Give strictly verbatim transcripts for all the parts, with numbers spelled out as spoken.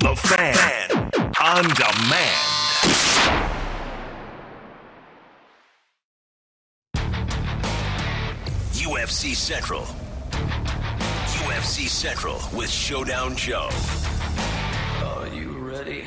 The Fan. On demand. U F C Central. U F C Central with Showdown Joe. Are you ready?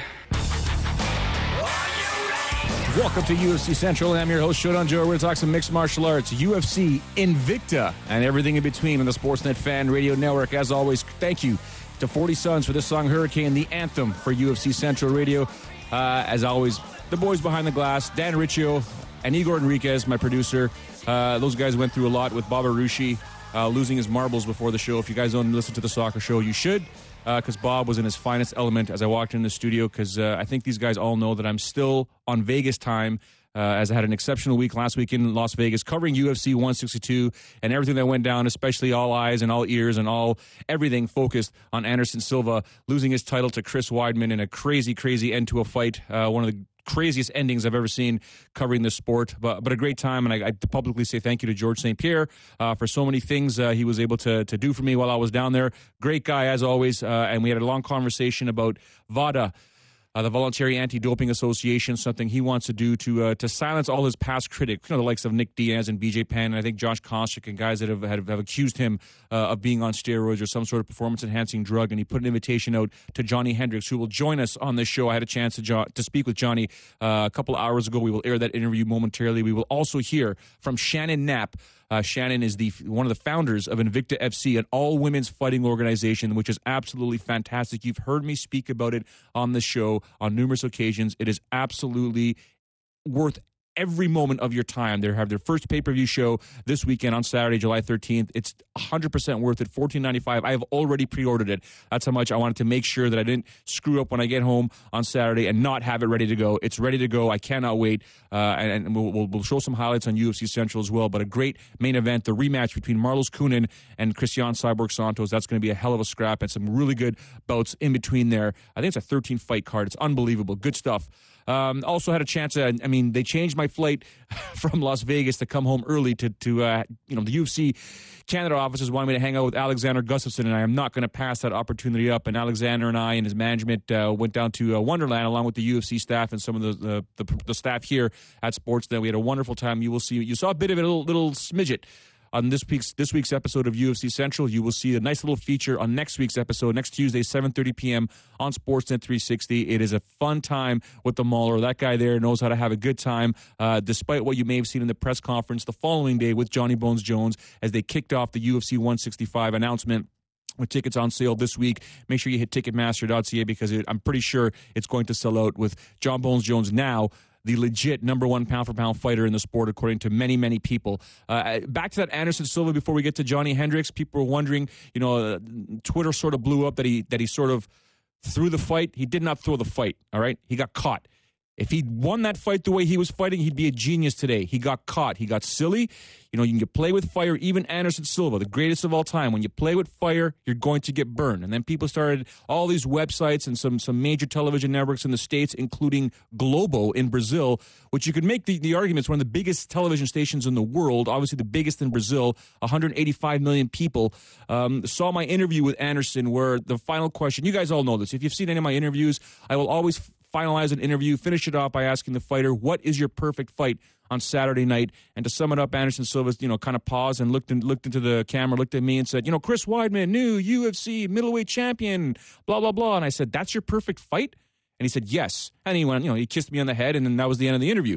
Welcome to U F C Central. I'm your host, Showdown Joe. We're going to talk some mixed martial arts, U F C, Invicta, and everything in between on the Sportsnet Fan Radio Network. As always, thank you to forty Sons for this song, Hurricane, the anthem for U F C Central Radio. Uh, as always, the boys behind the glass, Dan Riccio and Igor Enriquez, my producer. Uh, those guys went through a lot with Bob Arushi uh, losing his marbles before the show. If you guys don't listen to the soccer show, you should. Because uh, Bob was in his finest element as I walked in the studio, because uh, I think these guys all know that I'm still on Vegas time, uh, as I had an exceptional week last week in Las Vegas covering U F C one sixty-two and everything that went down, especially all eyes and all ears and all everything focused on Anderson Silva losing his title to Chris Weidman in a crazy, crazy end to a fight. Uh, one of the craziest endings I've ever seen covering this sport, but but a great time, and I, I publicly say thank you to George Saint Pierre uh, for so many things uh, he was able to to do for me while I was down there. Great guy as always, uh, and we had a long conversation about VADA, uh, the Voluntary Anti-Doping Association, something he wants to do to uh, to silence all his past critics, you know, the likes of Nick Diaz and B J Penn, and I think Josh Koscheck and guys that have, have, have accused him uh, of being on steroids or some sort of performance-enhancing drug, and he put an invitation out to Johnny Hendricks, who will join us on this show. I had a chance to, jo- to speak with Johnny uh, a couple of hours ago. We will air that interview momentarily. We will also hear from Shannon Knapp. Uh, Shannon is the one of the founders of Invicta F C, an all-women's fighting organization, which is absolutely fantastic. You've heard me speak about it on the show on numerous occasions. It is absolutely worth every moment of your time. They have their first pay-per-view show this weekend on Saturday, July thirteenth. It's one hundred percent worth it, fourteen ninety-five. I have already pre-ordered it. That's how much I wanted to make sure that I didn't screw up when I get home on Saturday and not have it ready to go. It's ready to go. I cannot wait. Uh, and and we'll, we'll, we'll show some highlights on U F C Central as well. But a great main event, the rematch between Marlos Kunin and Christian Cyborg Santos. That's going to be a hell of a scrap, and some really good bouts in between there. I think it's a thirteen-fight card. It's unbelievable. Good stuff. Um, also had a chance to, I mean, they changed my flight from Las Vegas to come home early to, to uh, you know, the U F C Canada offices wanted me to hang out with Alexander Gustafsson, and I am not going to pass that opportunity up. And Alexander and I and his management uh, went down to uh, Wonderland along with the U F C staff and some of the, the, the, the staff here at Sportsnet. We had a wonderful time. You will see, you saw a bit of it, a little, little smidget on this week's this week's episode of U F C Central. You will see a nice little feature on next week's episode, next Tuesday, seven thirty p.m. on Sportsnet three sixty. It is a fun time with the Mauler. That guy there knows how to have a good time, uh, despite what you may have seen in the press conference the following day with Johnny Bones Jones as they kicked off the U F C one sixty-five announcement. With tickets on sale this week, make sure you hit ticketmaster dot c a because it, I'm pretty sure it's going to sell out with John Bones Jones now the legit number one pound-for-pound fighter in the sport, according to many, many people. Uh, back to that Anderson Silva before we get to Johnny Hendricks. People were wondering, you know, uh, Twitter sort of blew up that he that he sort of threw the fight. He did not throw the fight, all right? He got caught. If he won that fight the way he was fighting, he'd be a genius today. He got caught. He got silly. You know, you can get play with fire. Even Anderson Silva, the greatest of all time, when you play with fire, you're going to get burned. And then people started, all these websites and some some major television networks in the States, including Globo in Brazil, which you could make the, the argument is one of the biggest television stations in the world, obviously the biggest in Brazil, one hundred eighty-five million people, um, saw my interview with Anderson where the final question, you guys all know this. If you've seen any of my interviews, I will always finalize an interview, finish it off by asking the fighter, what is your perfect fight on Saturday night? And to sum it up, Anderson Silva, you know, kind of paused and looked in, looked into the camera, looked at me and said, you know, Chris Weidman, new U F C middleweight champion, blah, blah, blah. And I said, that's your perfect fight? And he said, yes. And he went, you know, he kissed me on the head, and then that was the end of the interview.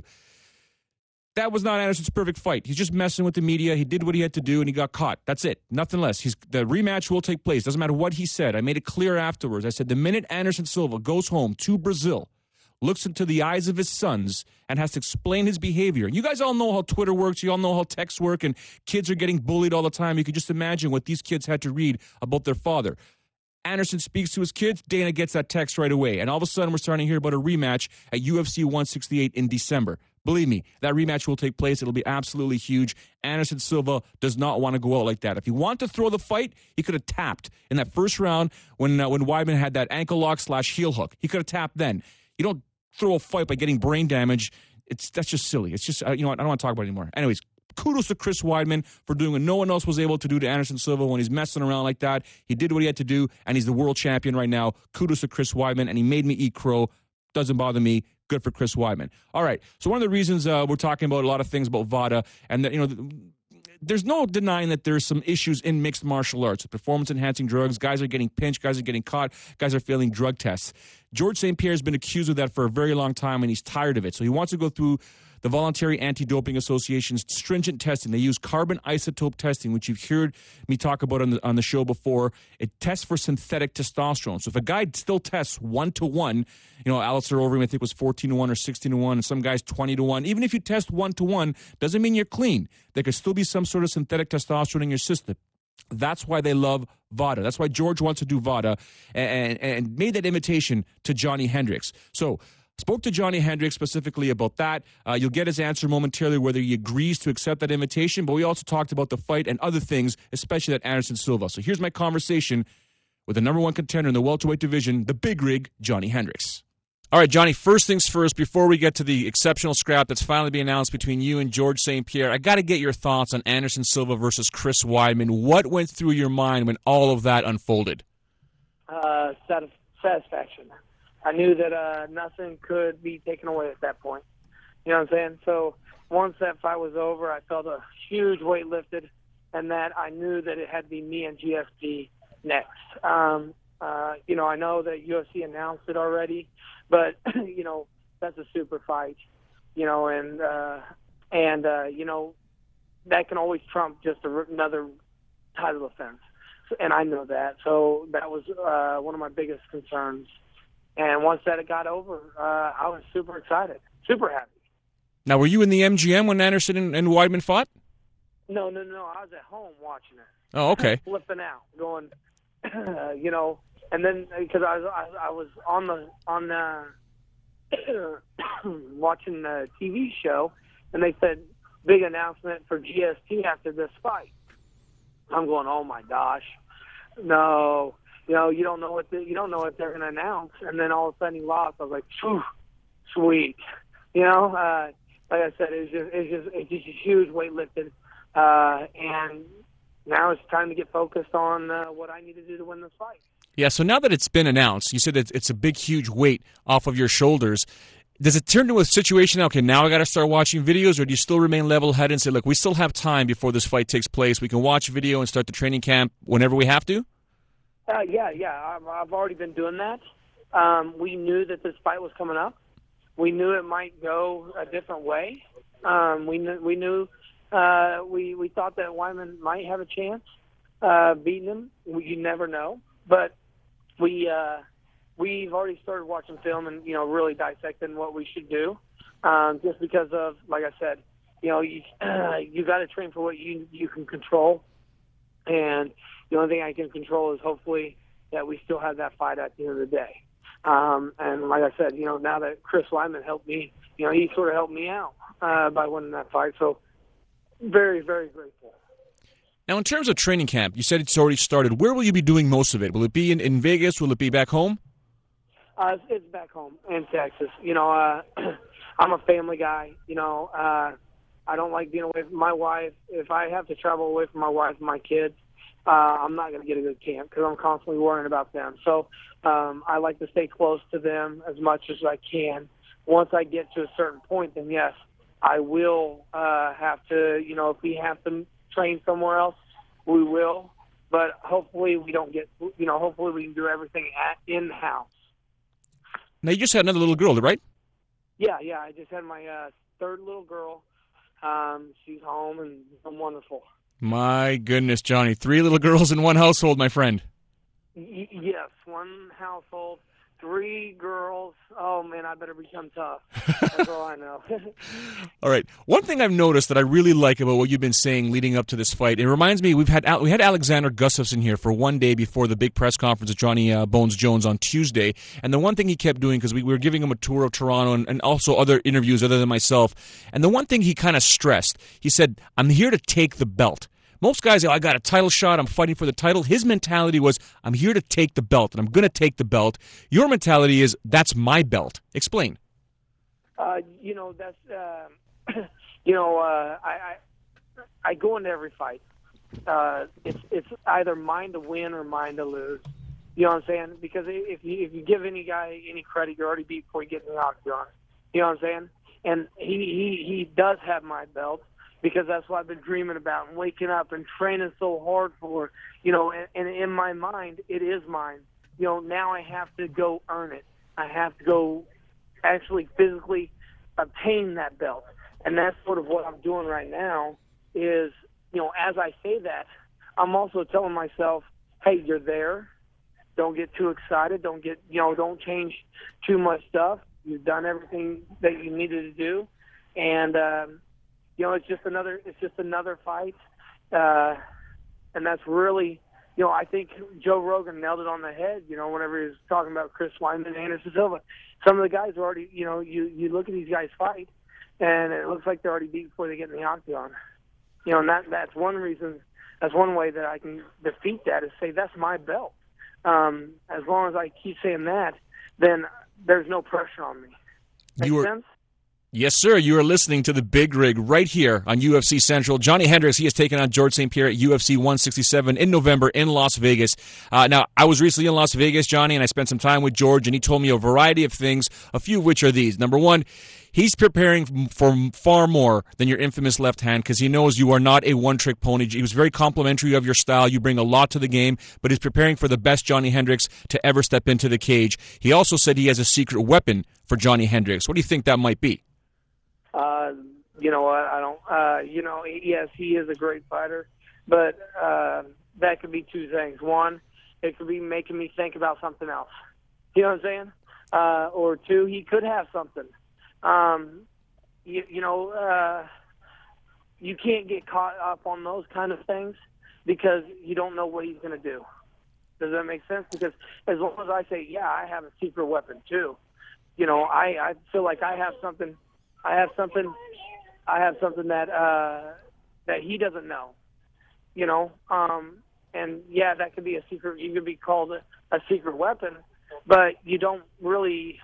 That was not Anderson's perfect fight. He's just messing with the media. He did what he had to do, and he got caught. That's it. Nothing less. He's, the rematch will take place. Doesn't matter what he said. I made it clear afterwards. I said the minute Anderson Silva goes home to Brazil, looks into the eyes of his sons, and has to explain his behavior. You guys all know how Twitter works. You all know how texts work, and kids are getting bullied all the time. You can just imagine what these kids had to read about their father. Anderson speaks to his kids. Dana gets that text right away. And all of a sudden, we're starting to hear about a rematch at U F C one sixty-eight in December. Believe me, that rematch will take place. It'll be absolutely huge. Anderson Silva does not want to go out like that. If he wanted to throw the fight, he could have tapped in that first round when uh, when Weidman had that ankle lock slash heel hook. He could have tapped then. You don't throw a fight by getting brain damage. It's that's just silly. It's just, uh, you know what, I don't want to talk about it anymore. Anyways, kudos to Chris Weidman for doing what no one else was able to do to Anderson Silva when he's messing around like that. He did what he had to do, and he's the world champion right now. Kudos to Chris Weidman, and he made me eat crow. Doesn't bother me. Good for Chris Weidman. All right, so one of the reasons uh, we're talking about a lot of things about VADA, and that, you know, the, there's no denying that there's some issues in mixed martial arts. Performance-enhancing drugs, guys are getting pinched, guys are getting caught, guys are failing drug tests. George Saint Pierre has been accused of that for a very long time, and he's tired of it. So he wants to go through the Voluntary Anti-Doping Association's stringent testing. They use carbon isotope testing, which you've heard me talk about on the, on the show before. It tests for synthetic testosterone. So if a guy still tests one to one, you know, Alistair Overeem, I think, was fourteen to one or sixteen to one, and some guys twenty to one. Even if you test one to one, doesn't mean you're clean. There could still be some sort of synthetic testosterone in your system. That's why they love VADA. That's why George wants to do VADA and, and made that invitation to Johnny Hendricks. So spoke to Johnny Hendricks specifically about that. Uh, you'll get his answer momentarily whether he agrees to accept that invitation, but we also talked about the fight and other things, especially that Anderson Silva. So here's my conversation with the number one contender in the welterweight division, the big rig, Johnny Hendricks. All right, Johnny, first things first, before we get to the exceptional scrap that's finally being announced between you and George Saint Pierre, I got to get your thoughts on Anderson Silva versus Chris Weidman. What went through your mind when all of that unfolded? Uh, satisfaction. I knew that uh, nothing could be taken away at that point. You know what I'm saying? So once that fight was over, I felt a huge weight lifted, and that I knew that it had to be me and G S P next. Um, uh, you know, I know that U F C announced it already, but, you know, that's a super fight, you know, and, uh, and uh, you know, that can always trump just a, another title defense. And I know that. So that was uh, one of my biggest concerns. And once that got over, uh, I was super excited, super happy. Now, were you in the M G M when Anderson and, and Weidman fought? No, no, no. I was at home watching it. Oh, okay. Flipping out, going, uh, you know, and then because I was I, I was on the on the watching the T V show, and they said big announcement for G S P after this fight. I'm going, oh my gosh, no. You know, you don't know what the, you don't know what they're going to announce, and then all of a sudden he lost. I was like, phew, sweet. You know, uh, like I said, it's just it's just it's just a huge weight lifted, uh, and now it's time to get focused on uh, what I need to do to win this fight. Yeah. So now that it's been announced, you said that it's a big, huge weight off of your shoulders. Does it turn into a situation? Okay, now I got to start watching videos, or do you still remain level-headed and say, look, we still have time before this fight takes place. We can watch video and start the training camp whenever we have to. Uh, yeah, yeah, I've already been doing that. Um, we knew that this fight was coming up. We knew it might go a different way. Um, we knew, we knew, uh, we we thought that Weidman might have a chance uh, beating him. We, you never know, but we uh, we've already started watching film and you know really dissecting what we should do. Um, just because of, like I said, you know, you uh, you got to train for what you you can control, and the only thing I can control is hopefully that we still have that fight at the end of the day. Um, and like I said, you know, now that Chris Weidman helped me, you know, he sort of helped me out uh, by winning that fight. So very, very grateful. Now, in terms of training camp, you said it's already started. Where will you be doing most of it? Will it be in, in Vegas? Will it be back home? Uh, it's, it's back home in Texas. You know, uh, I'm a family guy. You know, uh, I don't like being away from my wife. If I have to travel away from my wife and my kids, Uh, I'm not going to get a good camp because I'm constantly worrying about them. So um, I like to stay close to them as much as I can. Once I get to a certain point, then yes, I will uh, have to, you know, if we have to train somewhere else, we will. But hopefully we don't get, you know, hopefully we can do everything at in-house. Now, you just had another little girl, right? Yeah, yeah. I just had my uh, third little girl. Um, she's home and I'm wonderful. My goodness, Johnny. Three little girls in one household, my friend. Y- yes, one household, three girls. Oh, man, I better become tough. That's all I know. All right. One thing I've noticed that I really like about what you've been saying leading up to this fight, it reminds me, we've had we had Alexander Gustafsson here for one day before the big press conference with Johnny uh, Bones Jones on Tuesday, and the one thing he kept doing, because we, we were giving him a tour of Toronto and, and also other interviews other than myself, and the one thing he kind of stressed, he said, I'm here to take the belt. Most guys, oh, I got a title shot, I'm fighting for the title. His mentality was, I'm here to take the belt, and I'm going to take the belt. Your mentality is, that's my belt. Explain. Uh, you know, that's, uh, you know, uh, I, I I go into every fight. Uh, it's it's either mine to win or mine to lose. You know what I'm saying? Because if you if you give any guy any credit, you're already beat before you get in the octagon. You know what I'm saying? And he he he does have my belt, because that's what I've been dreaming about and waking up and training so hard for. You know, and, and in my mind, it is mine. You know, now I have to go earn it. I have to go actually physically obtain that belt. And that's sort of what I'm doing right now is, you know, as I say that, I'm also telling myself, hey, you're there. Don't get too excited. Don't get, you know, don't change too much stuff. You've done everything that you needed to do. And, um, you know, it's just another, it's just another fight. Uh, and that's really, you know, I think Joe Rogan nailed it on the head, you know, whenever he was talking about Chris Weidman and Anderson Silva. Some of the guys are already, you know, you, you look at these guys fight, and it looks like they're already beat before they get in the octagon. You know, and that, that's one reason, that's one way that I can defeat that is say, that's my belt. Um, as long as I keep saying that, then there's no pressure on me. Make you were, sense? Yes, sir. You are listening to The Big Rig right here on U F C Central. Johnny Hendricks, he has taken on George Saint Pierre at U F C one sixty-seven in November in Las Vegas. Uh, now, I was recently in Las Vegas, Johnny, and I spent some time with George, and he told me a variety of things, a few of which are these. Number one, he's preparing for far more than your infamous left hand because he knows you are not a one-trick pony. He was very complimentary of your style. You bring a lot to the game, but he's preparing for the best Johnny Hendricks to ever step into the cage. He also said he has a secret weapon for Johnny Hendricks. What do you think that might be? Uh, you know what? I don't. Uh, you know, yes, he is a great fighter, but uh, that could be two things. One, it could be making me think about something else. You know what I'm saying? Uh, or two, he could have something. Um, you, you know, uh, you can't get caught up on those kind of things because you don't know what he's going to do. Does that make sense? Because as long as I say, yeah, I have a secret weapon too. You know, I, I feel like I have something. I have something. I have something that uh, that he doesn't know. You know, um, and yeah, that could be a secret. You could be called a, a secret weapon, but you don't really.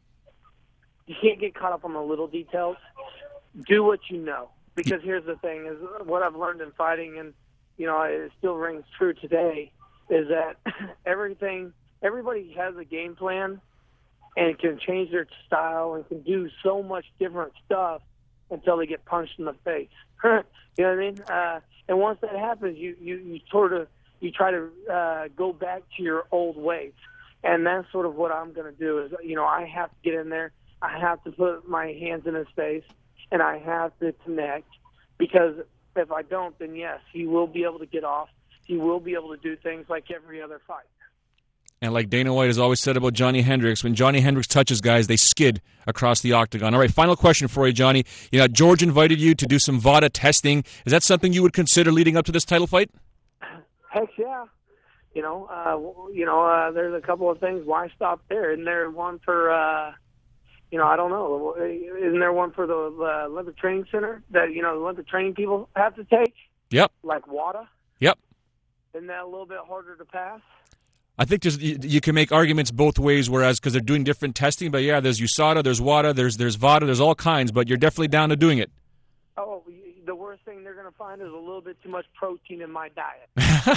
You can't get caught up on the little details. Do what you know, because here's the thing: is what I've learned in fighting, and you know, it still rings true today. Is that everything? Everybody has a game plan. And can change their style and can do so much different stuff until they get punched in the face. You know what I mean? Uh, and once that happens, you, you, you sort of you try to uh, go back to your old ways. And that's sort of what I'm going to do. Is you know I have to get in there. I have to put my hands in his face, and I have to connect. Because if I don't, then yes, he will be able to get off. He will be able to do things like every other fight. And like Dana White has always said about Johnny Hendricks, when Johnny Hendricks touches guys, they skid across the octagon. All right, final question for you, Johnny. You know, George invited you to do some VADA testing. Is that something you would consider leading up to this title fight? Heck yeah. You know, uh, you know, uh, there's a couple of things. Why stop there? Isn't there one for, uh, you know, I don't know. Isn't there one for the uh, Olympic Training Center that, you know, the Olympic training people have to take? Yep. Like WADA? Yep. Isn't that a little bit harder to pass? I think there's, you, you can make arguments both ways, whereas because they're doing different testing. But yeah, there's U S A D A, there's WADA, there's there's VADA, there's all kinds. But you're definitely down to doing it. Oh, the worst thing they're going to find is a little bit too much protein in my diet.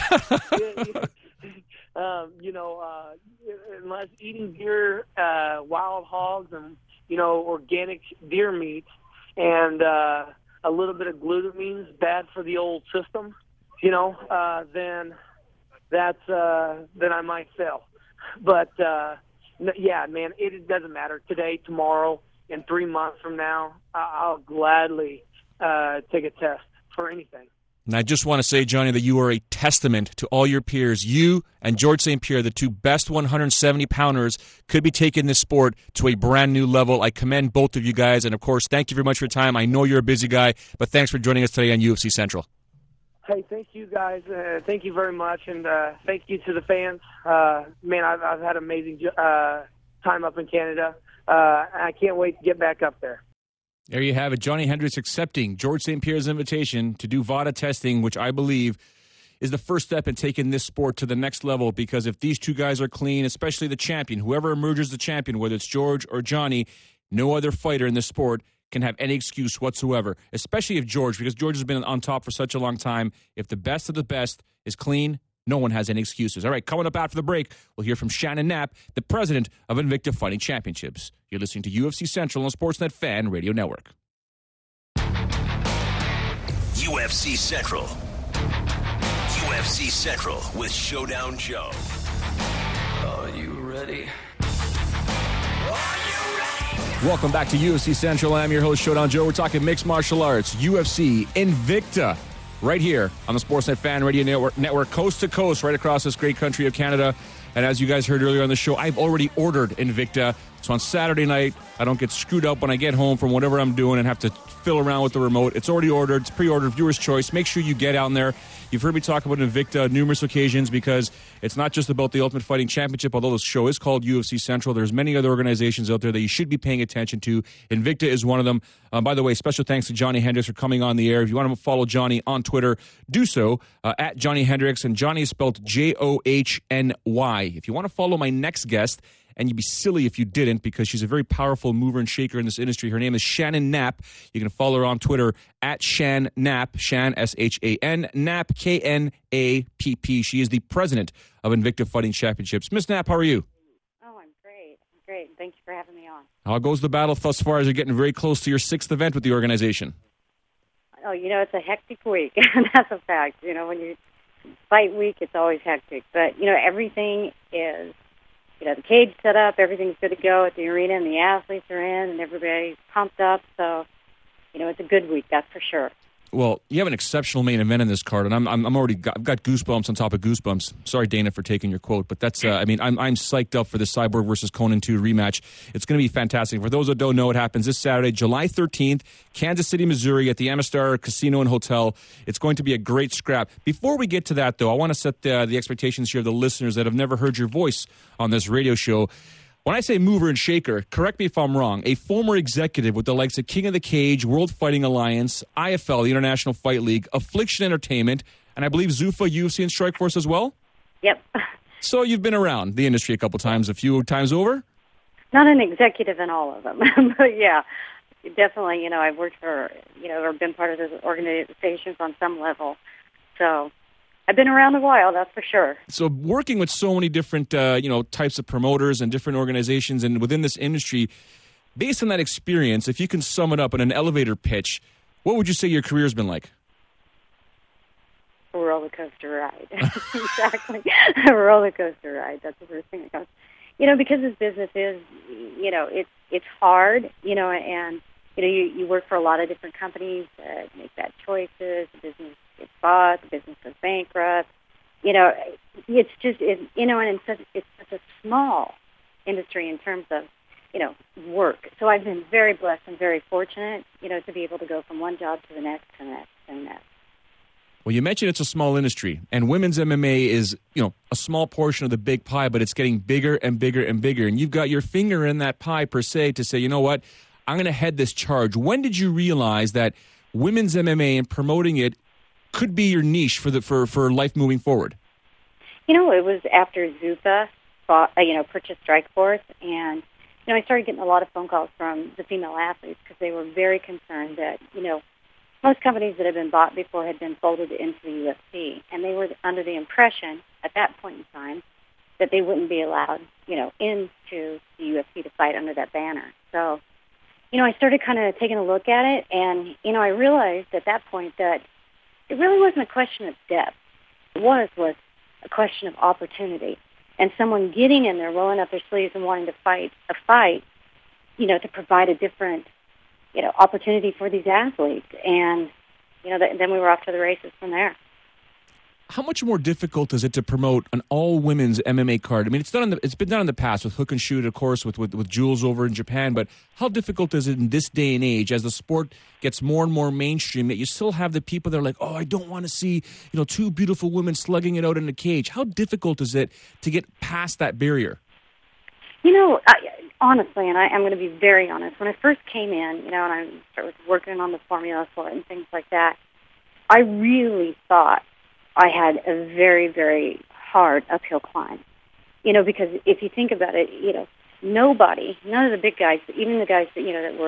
um, you know, uh, unless eating deer, uh, wild hogs, and you know, organic deer meat, and uh, a little bit of glutamine is bad for the old system. You know, uh, then. That's uh, then I might fail. But, uh, yeah, man, it, it doesn't matter. Today, tomorrow, and three months from now, I'll gladly uh, take a test for anything. And I just want to say, Johnny, that you are a testament to all your peers. You and George Saint Pierre, the two best one seventy pounders, could be taking this sport to a brand new level. I commend both of you guys. And, of course, thank you very much for your time. I know you're a busy guy, but thanks for joining us today on U F C Central. Hey, thank you guys. Uh, thank you very much, and uh, thank you to the fans. Uh, man, I've, I've had an amazing uh, time up in Canada. Uh, I can't wait to get back up there. There you have it. Johnny Hendricks accepting George Saint Pierre's invitation to do VADA testing, which I believe is the first step in taking this sport to the next level, because if these two guys are clean, especially the champion, whoever emerges the champion, whether it's George or Johnny, no other fighter in this sport can have any excuse whatsoever, especially if George, because George has been on top for such a long time. If the best of the best is clean, no one has any excuses. All right, coming up after the break, we'll hear from Shannon Knapp, the president of Invicta Fighting Championships. You're listening to U F C Central on Sportsnet Fan Radio Network. U F C Central. U F C Central with Showdown Joe. Are you ready? Welcome back to U F C Central. I'm your host, Showdown Joe. We're talking mixed martial arts, U F C, Invicta, right here on the Sportsnet Fan Radio Network, network, coast to coast, right across this great country of Canada. And as you guys heard earlier on the show, I've already ordered Invicta. So on Saturday night, I don't get screwed up when I get home from whatever I'm doing and have to fill around with the remote. It's already ordered. It's pre-ordered, viewer's choice. Make sure you get out there. You've heard me talk about Invicta on numerous occasions because it's not just about the Ultimate Fighting Championship, although the show is called U F C Central. There's many other organizations out there that you should be paying attention to. Invicta is one of them. Um, by the way, special thanks to Johnny Hendricks for coming on the air. If you want to follow Johnny on Twitter, do so uh, at Johnny Hendricks. And Johnny is spelled J O H N Y. If you want to follow my next guest, and you'd be silly if you didn't because she's a very powerful mover and shaker in this industry. Her name is Shannon Knapp. You can follow her on Twitter at Shan Knapp, Shan, S H A N, Knapp, K N A P P. She is the president of Invicta Fighting Championships. Miss Knapp, how are you? Oh, I'm great. I'm great. Thank you for having me on. How goes the battle thus far as you're getting very close to your sixth event with the organization? Oh, you know, it's a hectic week. That's a fact. You know, when you fight week, it's always hectic. But, you know, everything is... You know, the cage set up, everything's good to go at the arena, and the athletes are in, and everybody's pumped up. So, you know, it's a good week, that's for sure. Well, you have an exceptional main event in this card, and I'm I'm, I'm already got, I've got goosebumps on top of goosebumps. Sorry, Dana, for taking your quote, but that's uh, I mean I'm I'm psyched up for the Cyborg versus Conan two rematch. It's going to be fantastic. For those that don't know, it happens this Saturday, July thirteenth, Kansas City, Missouri, at the Amistar Casino and Hotel. It's going to be a great scrap. Before we get to that, though, I want to set the, the expectations here of the listeners that have never heard your voice on this radio show. When I say mover and shaker, correct me if I'm wrong, a former executive with the likes of King of the Cage, World Fighting Alliance, I F L, the International Fight League, Affliction Entertainment, and I believe Zuffa, U F C, and Strikeforce as well? Yep. So you've been around the industry a couple times, a few times over? Not an executive in all of them, but yeah, definitely, you know, I've worked for, you know, or been part of those organizations on some level, so... I've been around a while, that's for sure. So working with so many different, uh, you know, types of promoters and different organizations and within this industry, based on that experience, if you can sum it up in an elevator pitch, what would you say your career's been like? A roller coaster ride. Exactly. A roller coaster ride. That's the first thing that comes. You know, because this business is, you know, it's it's hard, you know, and, you know, you, you work for a lot of different companies that make bad choices, the business gets bought, the business goes bankrupt. You know, it's just, it, you know, and it's such, it's such a small industry in terms of, you know, work. So I've been very blessed and very fortunate, you know, to be able to go from one job to the next to the next to the next. Well, you mentioned it's a small industry, and women's M M A is, you know, a small portion of the big pie, but it's getting bigger and bigger and bigger. And you've got your finger in that pie, per se, to say, you know what, I'm going to head this charge. When did you realize that women's M M A and promoting it could be your niche for the for, for life moving forward? You know, it was after Zuffa bought, uh, you know, purchased Strikeforce, and, you know, I started getting a lot of phone calls from the female athletes because they were very concerned that, you know, most companies that had been bought before had been folded into the U F C, and they were under the impression at that point in time that they wouldn't be allowed, you know, into the U F C to fight under that banner. So, you know, I started kind of taking a look at it, and, you know, I realized at that point that it really wasn't a question of depth. It was was a question of opportunity, and someone getting in there, rolling up their sleeves and wanting to fight a fight, you know, to provide a different, you know, opportunity for these athletes. And, you know, th- then we were off to the races from there. How much more difficult is it to promote an all-women's M M A card? I mean, it's done in the, it's been done in the past with Hook and Shoot, of course, with, with, with Jules over in Japan, but how difficult is it in this day and age as the sport gets more and more mainstream that you still have the people that are like, oh, I don't want to see, you know, two beautiful women slugging it out in a cage. How difficult is it to get past that barrier? You know, I, honestly, and I, I'm going to be very honest, when I first came in, you know, and I started working on the formula for it and things like that, I really thought I had a very, very hard uphill climb. You know, because if you think about it, you know, nobody, none of the big guys, even the guys that, you know, that were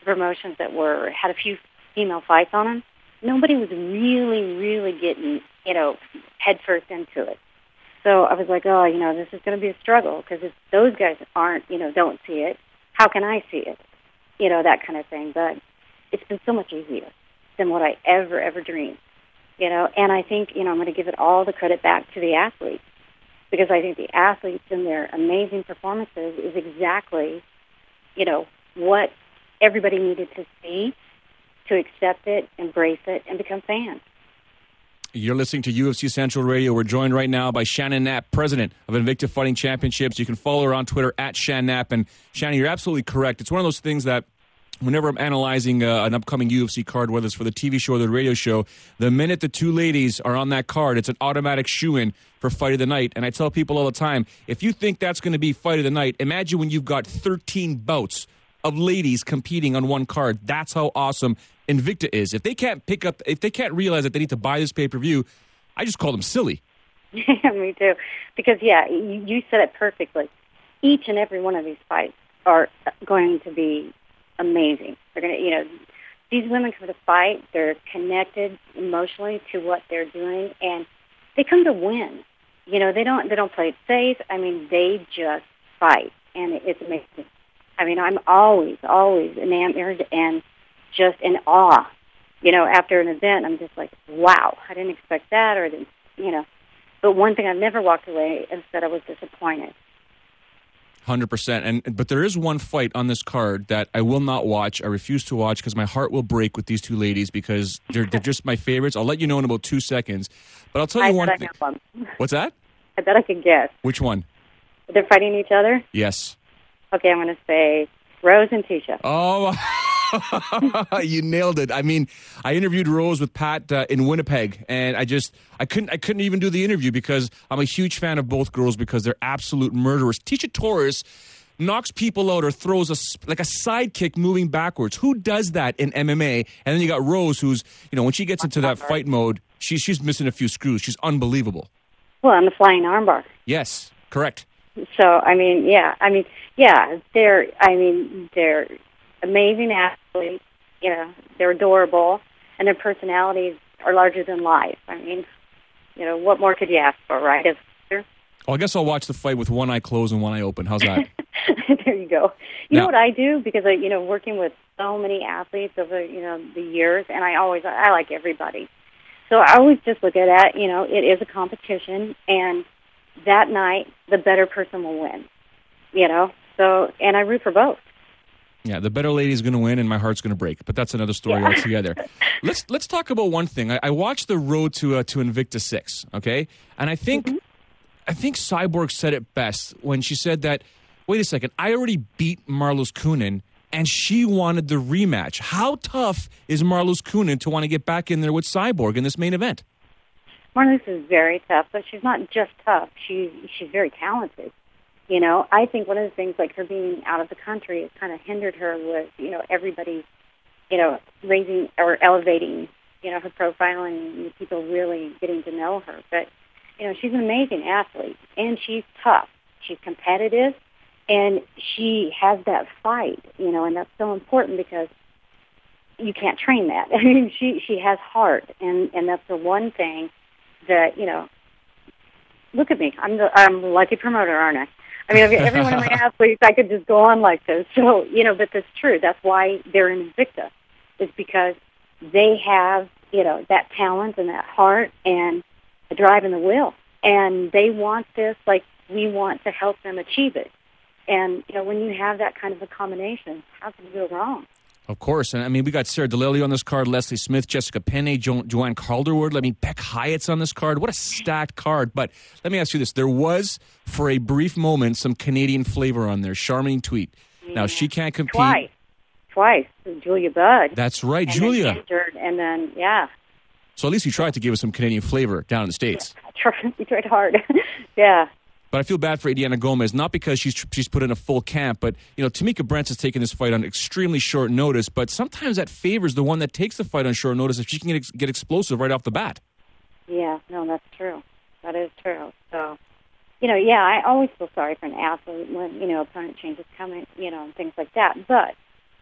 promotions that were had a few female fights on them, nobody was really, really getting, you know, headfirst into it. So I was like, oh, you know, this is going to be a struggle because if those guys aren't, you know, don't see it, how can I see it? You know, that kind of thing. But it's been so much easier than what I ever, ever dreamed. You know, and I think, you know, I'm going to give it all the credit back to the athletes because I think the athletes and their amazing performances is exactly, you know, what everybody needed to see to accept it, embrace it, and become fans. You're listening to U F C Central Radio. We're joined right now by Shannon Knapp, president of Invicta Fighting Championships. You can follow her on Twitter at Shan Knapp. And Shannon, you're absolutely correct. It's one of those things that whenever I'm analyzing uh, an upcoming U F C card, whether it's for the T V show or the radio show, the minute the two ladies are on that card, it's an automatic shoe-in for Fight of the Night. And I tell people all the time, if you think that's going to be Fight of the Night, imagine when you've got thirteen bouts of ladies competing on one card. That's how awesome Invicta is. If they can't pick up, if they can't realize that they need to buy this pay-per-view, I just call them silly. Yeah, me too. Because, yeah, you, you said it perfectly. Each and every one of these fights are going to be amazing. They're going to, you know, these women come to fight. They're connected emotionally to what they're doing, and they come to win. You know, they don't they don't play it safe. I mean, they just fight, and it's amazing. I mean, I'm always, always enamored and just in awe. You know, after an event, I'm just like, wow, I didn't expect that, or, didn't, you know. But one thing, I've never walked away and said I was disappointed. one hundred percent. And but there is one fight on this card that I will not watch. I refuse to watch because my heart will break with these two ladies because they're they're just my favorites. I'll let you know in about two seconds. But I'll tell you I one bet thing. I have one. What's that? I bet I could guess. Which one? They're fighting each other? Yes. Okay, I'm going to say Rose and Tisha. Oh, you nailed it. I mean, I interviewed Rose with Pat uh, in Winnipeg, and I just I couldn't I couldn't even do the interview because I'm a huge fan of both girls because they're absolute murderers. Tisha Torres knocks people out or throws a like a sidekick moving backwards. Who does that in M M A? And then you got Rose, who's you know when she gets into that fight mode, she's she's missing a few screws. She's unbelievable. Well, and the flying armbar. Yes, correct. So I mean, yeah, I mean, yeah, they're I mean they're amazing athletes. You know, they're adorable, and their personalities are larger than life. I mean, you know, what more could you ask for, right? As Oh, I guess I'll watch the fight with one eye closed and one eye open. How's that? There you go. You now, know what I do? Because, I, you know, working with so many athletes over, you know, the years, and I always, I like everybody. So I always just look at it, you know, it is a competition, and that night, the better person will win, you know? So, and I root for both. Yeah, the better lady is going to win, and my heart's going to break. But that's another story yeah. altogether. let's let's talk about one thing. I, I watched the road to uh, to Invicta six, okay, and I think mm-hmm. I think Cyborg said it best when she said that. Wait a second, I already beat Marloes Coenen, and she wanted the rematch. How tough is Marloes Coenen to want to get back in there with Cyborg in this main event? Marloes is very tough, but she's not just tough. She's she's very talented. You know, I think one of the things, like her being out of the country, has kind of hindered her with, you know, everybody, you know, raising or elevating, you know, her profile and people really getting to know her. But, you know, she's an amazing athlete, and she's tough. She's competitive, and she has that fight, you know, and that's so important because you can't train that. I mean, she, she has heart, and, and that's the one thing that, you know, look at me. I'm the I'm a lucky promoter, aren't I? I mean, every one of my athletes, I could just go on like this. So, you know, but that's true. That's why they're in Invicta, is because they have, you know, that talent and that heart and the drive and the will. And they want this like we want to help them achieve it. And, you know, when you have that kind of a combination, how can you go wrong? Of course. And I mean, we got Sarah D'Alelio on this card, Leslie Smith, Jessica Penne, jo- Joanne Calderwood. I mean, Beck Hyatt's on this card. What a stacked card. But let me ask you this. There was, for a brief moment, some Canadian flavor on there. Charmaine Tweet. Yeah. Now, she can't compete. Twice. Twice. Julia Budd. That's right, and Julia. Then injured, and then, yeah. So at least you tried to give us some Canadian flavor down in the States. Yeah, you tried hard. Yeah. But I feel bad for Adriana Gomez, not because she's she's put in a full camp, but, you know, Tamika Brents has taken this fight on extremely short notice, but sometimes that favors the one that takes the fight on short notice if she can get, get explosive right off the bat. Yeah, no, that's true. That is true. So, you know, yeah, I always feel sorry for an athlete when, you know, opponent changes coming, you know, and things like that. But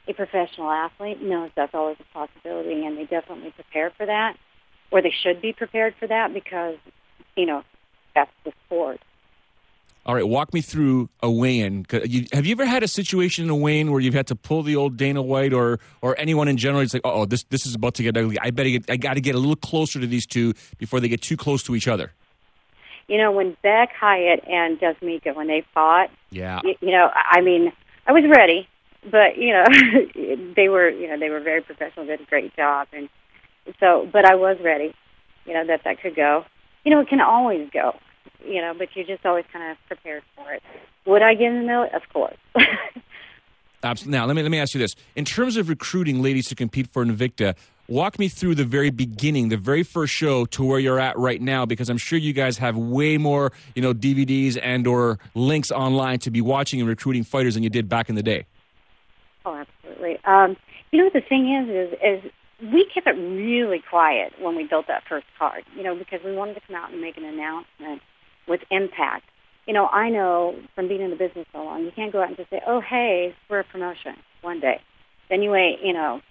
a professional athlete knows that's always a possibility, and they definitely prepare for that, or they should be prepared for that because, you know, that's the sport. All right, walk me through a weigh-in. You, have you ever had a situation in a weigh-in where you've had to pull the old Dana White or or anyone in general? It's like, oh, this this is about to get ugly. I better get, I got to get a little closer to these two before they get too close to each other. You know, when Beck Hyatt and Desmika, when they fought, yeah, you, you know, I mean, I was ready, but you know, they were, you know, they were very professional, did a great job, and so, but I was ready, you know, that that could go. You know, it can always go. You know, but you're just always kind of prepared for it. Would I get in the middle? Of course. Absolutely. Now, let me let me ask you this: in terms of recruiting ladies to compete for Invicta, walk me through the very beginning, the very first show, to where you're at right now, because I'm sure you guys have way more, you know, D V Ds and or links online to be watching and recruiting fighters than you did back in the day. Oh, absolutely. Um, you know what the thing is, is is we kept it really quiet when we built that first card. You know, because we wanted to come out and make an announcement with impact. You know, I know from being in the business so long, you can't go out and just say, oh, hey, we're a promotion one day. Then you wait, you know,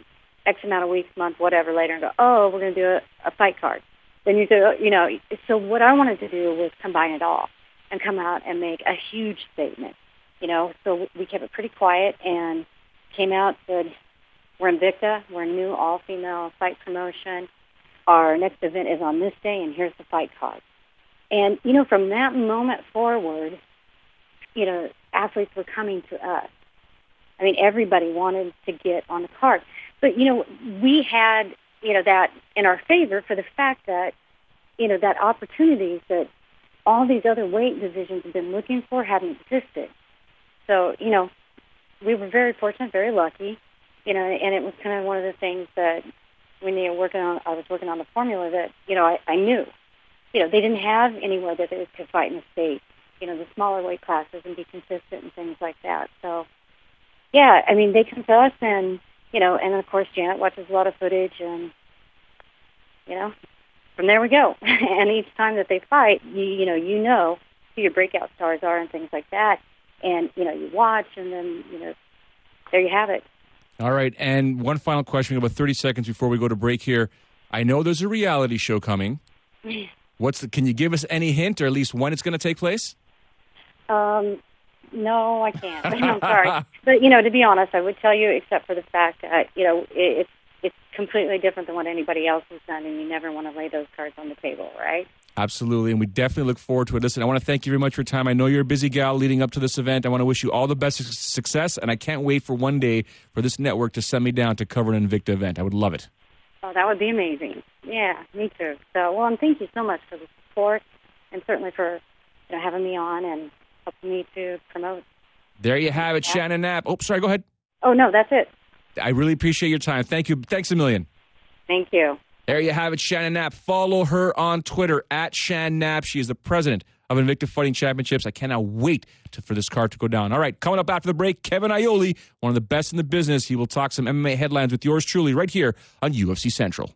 X amount of weeks, months, whatever later and go, oh, we're going to do a, a fight card. Then you do, you know, so what I wanted to do was combine it all and come out and make a huge statement, you know. So we kept it pretty quiet and came out, said, we're Invicta, we're a new all-female fight promotion. Our next event is on this day, and here's the fight card. And, you know, from that moment forward, you know, athletes were coming to us. I mean, everybody wanted to get on the card. But, you know, we had, you know, that in our favor for the fact that, you know, that opportunities that all these other weight divisions have been looking for hadn't existed. So, you know, we were very fortunate, very lucky, you know, and it was kind of one of the things that when you were working on, I was working on the formula that, you know, I, I knew. You know, they didn't have anywhere that they could fight in the state, you know, the smaller weight classes and be consistent and things like that. So, yeah, I mean, they come to us and, you know, and of course Janet watches a lot of footage and, you know, from there we go. And each time that they fight, you, you know, you know who your breakout stars are and things like that. And, you know, you watch and then, you know, there you have it. All right, and one final question. We have about thirty seconds before we go to break here. I know there's a reality show coming. What's the, can you give us any hint, or at least when it's going to take place? Um, no, I can't. I'm sorry, but you know, to be honest, I would tell you, except for the fact that you know it, it's it's completely different than what anybody else has done, and you never want to lay those cards on the table, right? Absolutely, and we definitely look forward to it. Listen, I want to thank you very much for your time. I know you're a busy gal leading up to this event. I want to wish you all the best success, and I can't wait for one day for this network to send me down to cover an Invicta event. I would love it. Oh, that would be amazing. Yeah, me too. So, well, and thank you so much for the support, and certainly for you know having me on and helping me to promote. There you have it, Shannon Knapp. Oh, sorry, go ahead. Oh, no, that's it. I really appreciate your time. Thank you. Thanks a million. Thank you. There you have it, Shannon Knapp. Follow her on Twitter, at Shan Knapp. She is the president of Invicta Fighting Championships. I cannot wait to, for this card to go down. All right, coming up after the break, Kevin Iole, one of the best in the business. He will talk some M M A headlines with yours truly right here on U F C Central.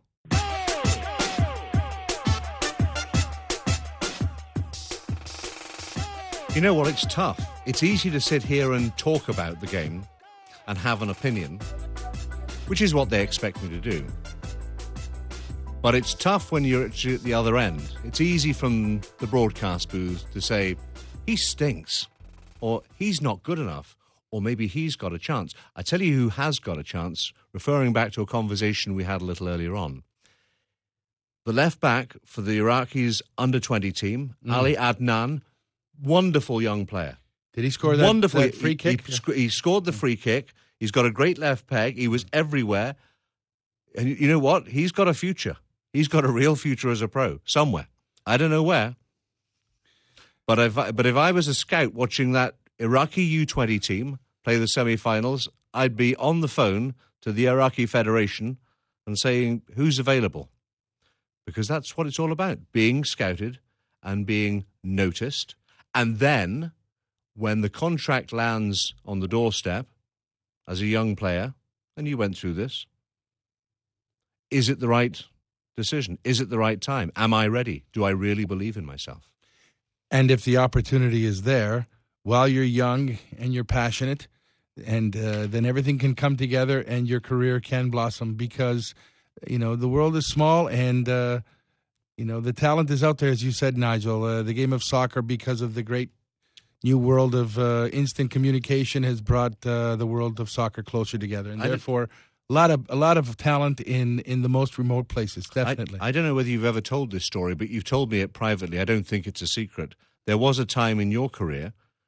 You know what? It's tough. It's easy to sit here and talk about the game and have an opinion, which is what they expect me to do. But it's tough when you're at the other end. It's easy from the broadcast booth to say, he stinks, or he's not good enough, or maybe he's got a chance. I tell you who has got a chance, referring back to a conversation we had a little earlier on. The left back for the Iraqis under twenty team, mm. Ali Adnan, wonderful young player. Did he score that, Wonderful. that free he, kick? He, he scored the free kick. He's got a great left peg. He was everywhere. And you know what? He's got a future. He's got a real future as a pro somewhere. I don't know where. But if I, but if I was a scout watching that Iraqi U twenty team play the semi-finals, I'd be on the phone to the Iraqi Federation and saying, who's available? Because that's what it's all about, being scouted and being noticed. And then, when the contract lands on the doorstep, as a young player, and you went through this, is it the right decision? Is it the right time? Am I ready? Do I really believe in myself? And if the opportunity is there, while you're young and you're passionate, and uh, then everything can come together and your career can blossom because, you know, the world is small and, uh, you know, the talent is out there, as you said, Nigel. Uh, the game of soccer, because of the great new world of uh, instant communication, has brought uh, the world of soccer closer together. And I therefore, a lot of a lot of talent in, in the most remote places, definitely. I, I don't know whether you've ever told this story, but you've told me it privately. I don't think it's a secret. There was a time in your career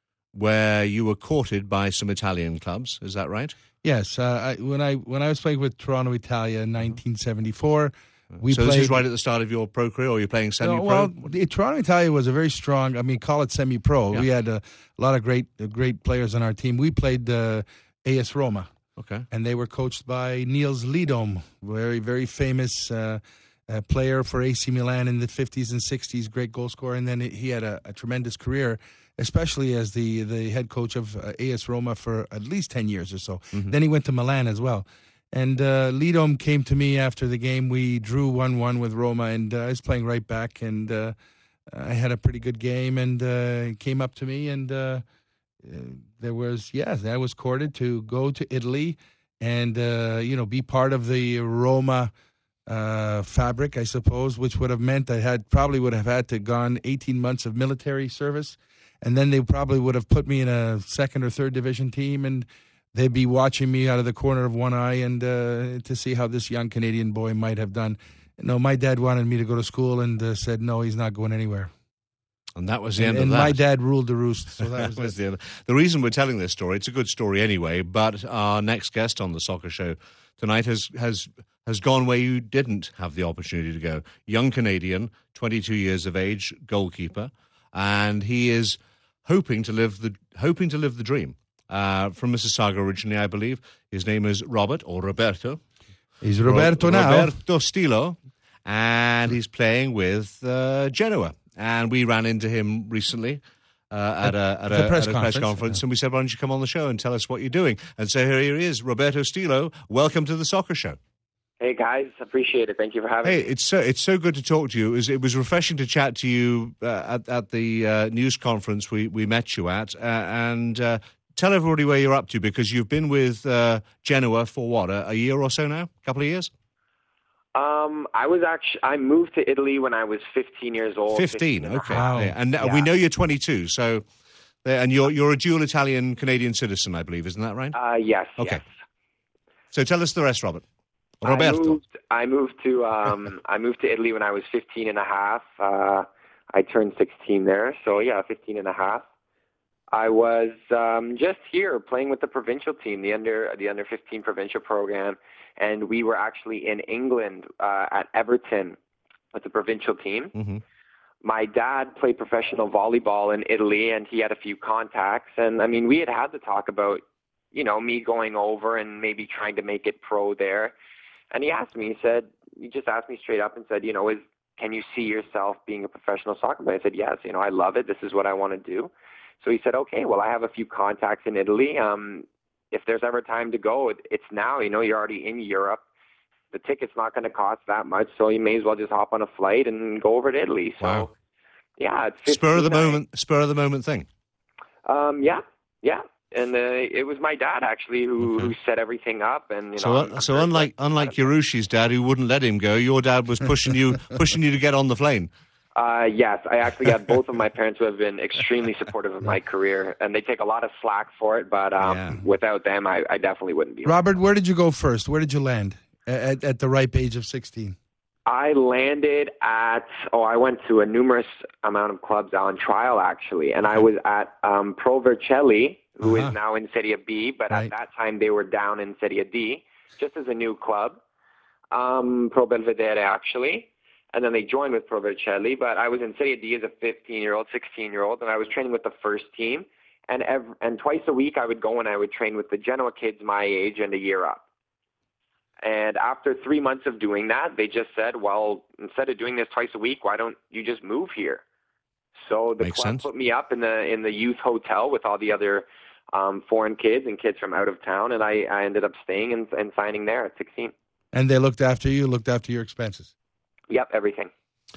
where you were courted by some Italian clubs. Is that right? Yes. Uh, I, when I when I was playing with Toronto Italia in nineteen seventy-four, we so played. this is right at the start of your pro career, or you're playing semi-pro? No, well, the, Toronto Italia was a very strong. I mean, call it semi-pro. Yeah. We had a, a lot of great uh, great players on our team. We played uh, A S Roma. Okay. And they were coached by Niels Lidom, very, very famous uh, uh, player for A C Milan in the fifties and sixties, great goal scorer. And then he had a, a tremendous career, especially as the, the head coach of uh, A S Roma for at least ten years or so. Mm-hmm. Then he went to Milan as well. And uh, Lidom came to me after the game. We drew one one with Roma, and uh, I was playing right back. And uh, I had a pretty good game, and uh, he came up to me and... Uh, Uh, there was, yes, I was courted to go to Italy and, uh, you know, be part of the Roma uh, fabric, I suppose, which would have meant I had probably would have had to gone eighteen months of military service. And then they probably would have put me in a second or third division team, and they'd be watching me out of the corner of one eye and uh, to see how this young Canadian boy might have done. No, my dad wanted me to go to school and uh, said, no, he's not going anywhere. And that was the and, end and of that. And my dad ruled the roost. So that, that was, was the end. The reason we're telling this story, it's a good story anyway, but our next guest on the Soccer Show tonight has has has gone where you didn't have the opportunity to go. Young Canadian, twenty-two years of age, goalkeeper, and he is hoping to live the hoping to live the dream. Uh, from Mississauga originally, I believe. His name is Robert, or Roberto. He's Roberto Ro- now. Roberto Stilo, and he's playing with uh, Genoa. And we ran into him recently uh, at, a, at, a, press at a conference. press conference, and we said, why don't you come on the show and tell us what you're doing? And so here he is, Roberto Stilo. Welcome to the Soccer Show. Hey, guys. Appreciate it. Thank you for having hey, me. Hey, it's so, it's so good to talk to you. It was, it was refreshing to chat to you uh, at, at the uh, news conference we, we met you at. Uh, and uh, tell everybody where you're up to, because you've been with uh, Genoa for, what, a, a year or so now? A couple of years? Um, I was actually I moved to Italy when I was fifteen years old. Fifteen, fifteen okay. Wow. Yeah. And Yeah. we know you're twenty-two, so and you're you're a dual Italian Canadian citizen, I believe, isn't that right? Uh, yes. Okay. Yes. So tell us the rest, Robert. I Roberto. moved, I moved to um, I moved to Italy when I was fifteen and a half. Uh, I turned sixteen there, so yeah, fifteen and a half. I was um, just here playing with the provincial team, the under the under fifteen provincial program. And we were actually in England uh, at Everton with the provincial team. Mm-hmm. My dad played professional volleyball in Italy, and he had a few contacts. And, I mean, we had had to talk about, you know, me going over and maybe trying to make it pro there. And he asked me, he said, he just asked me straight up and said, you know, is can you see yourself being a professional soccer player? I said, yes, you know, I love it. This is what I want to do. So he said, okay, well, I have a few contacts in Italy. Um If there's ever time to go, it, it's now. You know, you're already in Europe. The ticket's not going to cost that much, so you may as well just hop on a flight and go over to Italy. So, wow. yeah, it's spur of the fifteen, moment, spur of the moment thing. Um, yeah, yeah, and uh, it was my dad actually who, Okay. who set everything up. And you So, know, uh, I'm so very unlike glad- unlike Yarushi's dad, who wouldn't let him go, your dad was pushing you pushing you to get on the plane. Uh, yes, I actually had both of my parents who have been extremely supportive of my career, and they take a lot of slack for it. But um, Yeah. without them, I, I definitely wouldn't be. Robert, where did you go first? Where did you land at, at the ripe age of sixteen? I landed at, oh, I went to a numerous amount of clubs on trial, actually. And I was at um, Pro Vercelli, who Uh-huh. is now in Serie B, but Right. at that time they were down in Serie D, just as a new club. Um, Pro Belvedere, actually. And then they joined with Pro Vercelli, but I was in Serie D as a fifteen-year-old, sixteen-year-old, and I was training with the first team. And every, and twice a week I would go and I would train with the Genoa kids my age and a year up. And after three months of doing that, they just said, well, instead of doing this twice a week, why don't you just move here? So the Makes club sense. put me up in the in the youth hotel with all the other um, foreign kids and kids from out of town, and I, I ended up staying and, and signing there at sixteen. And they looked after you, looked after your expenses. Yep, everything.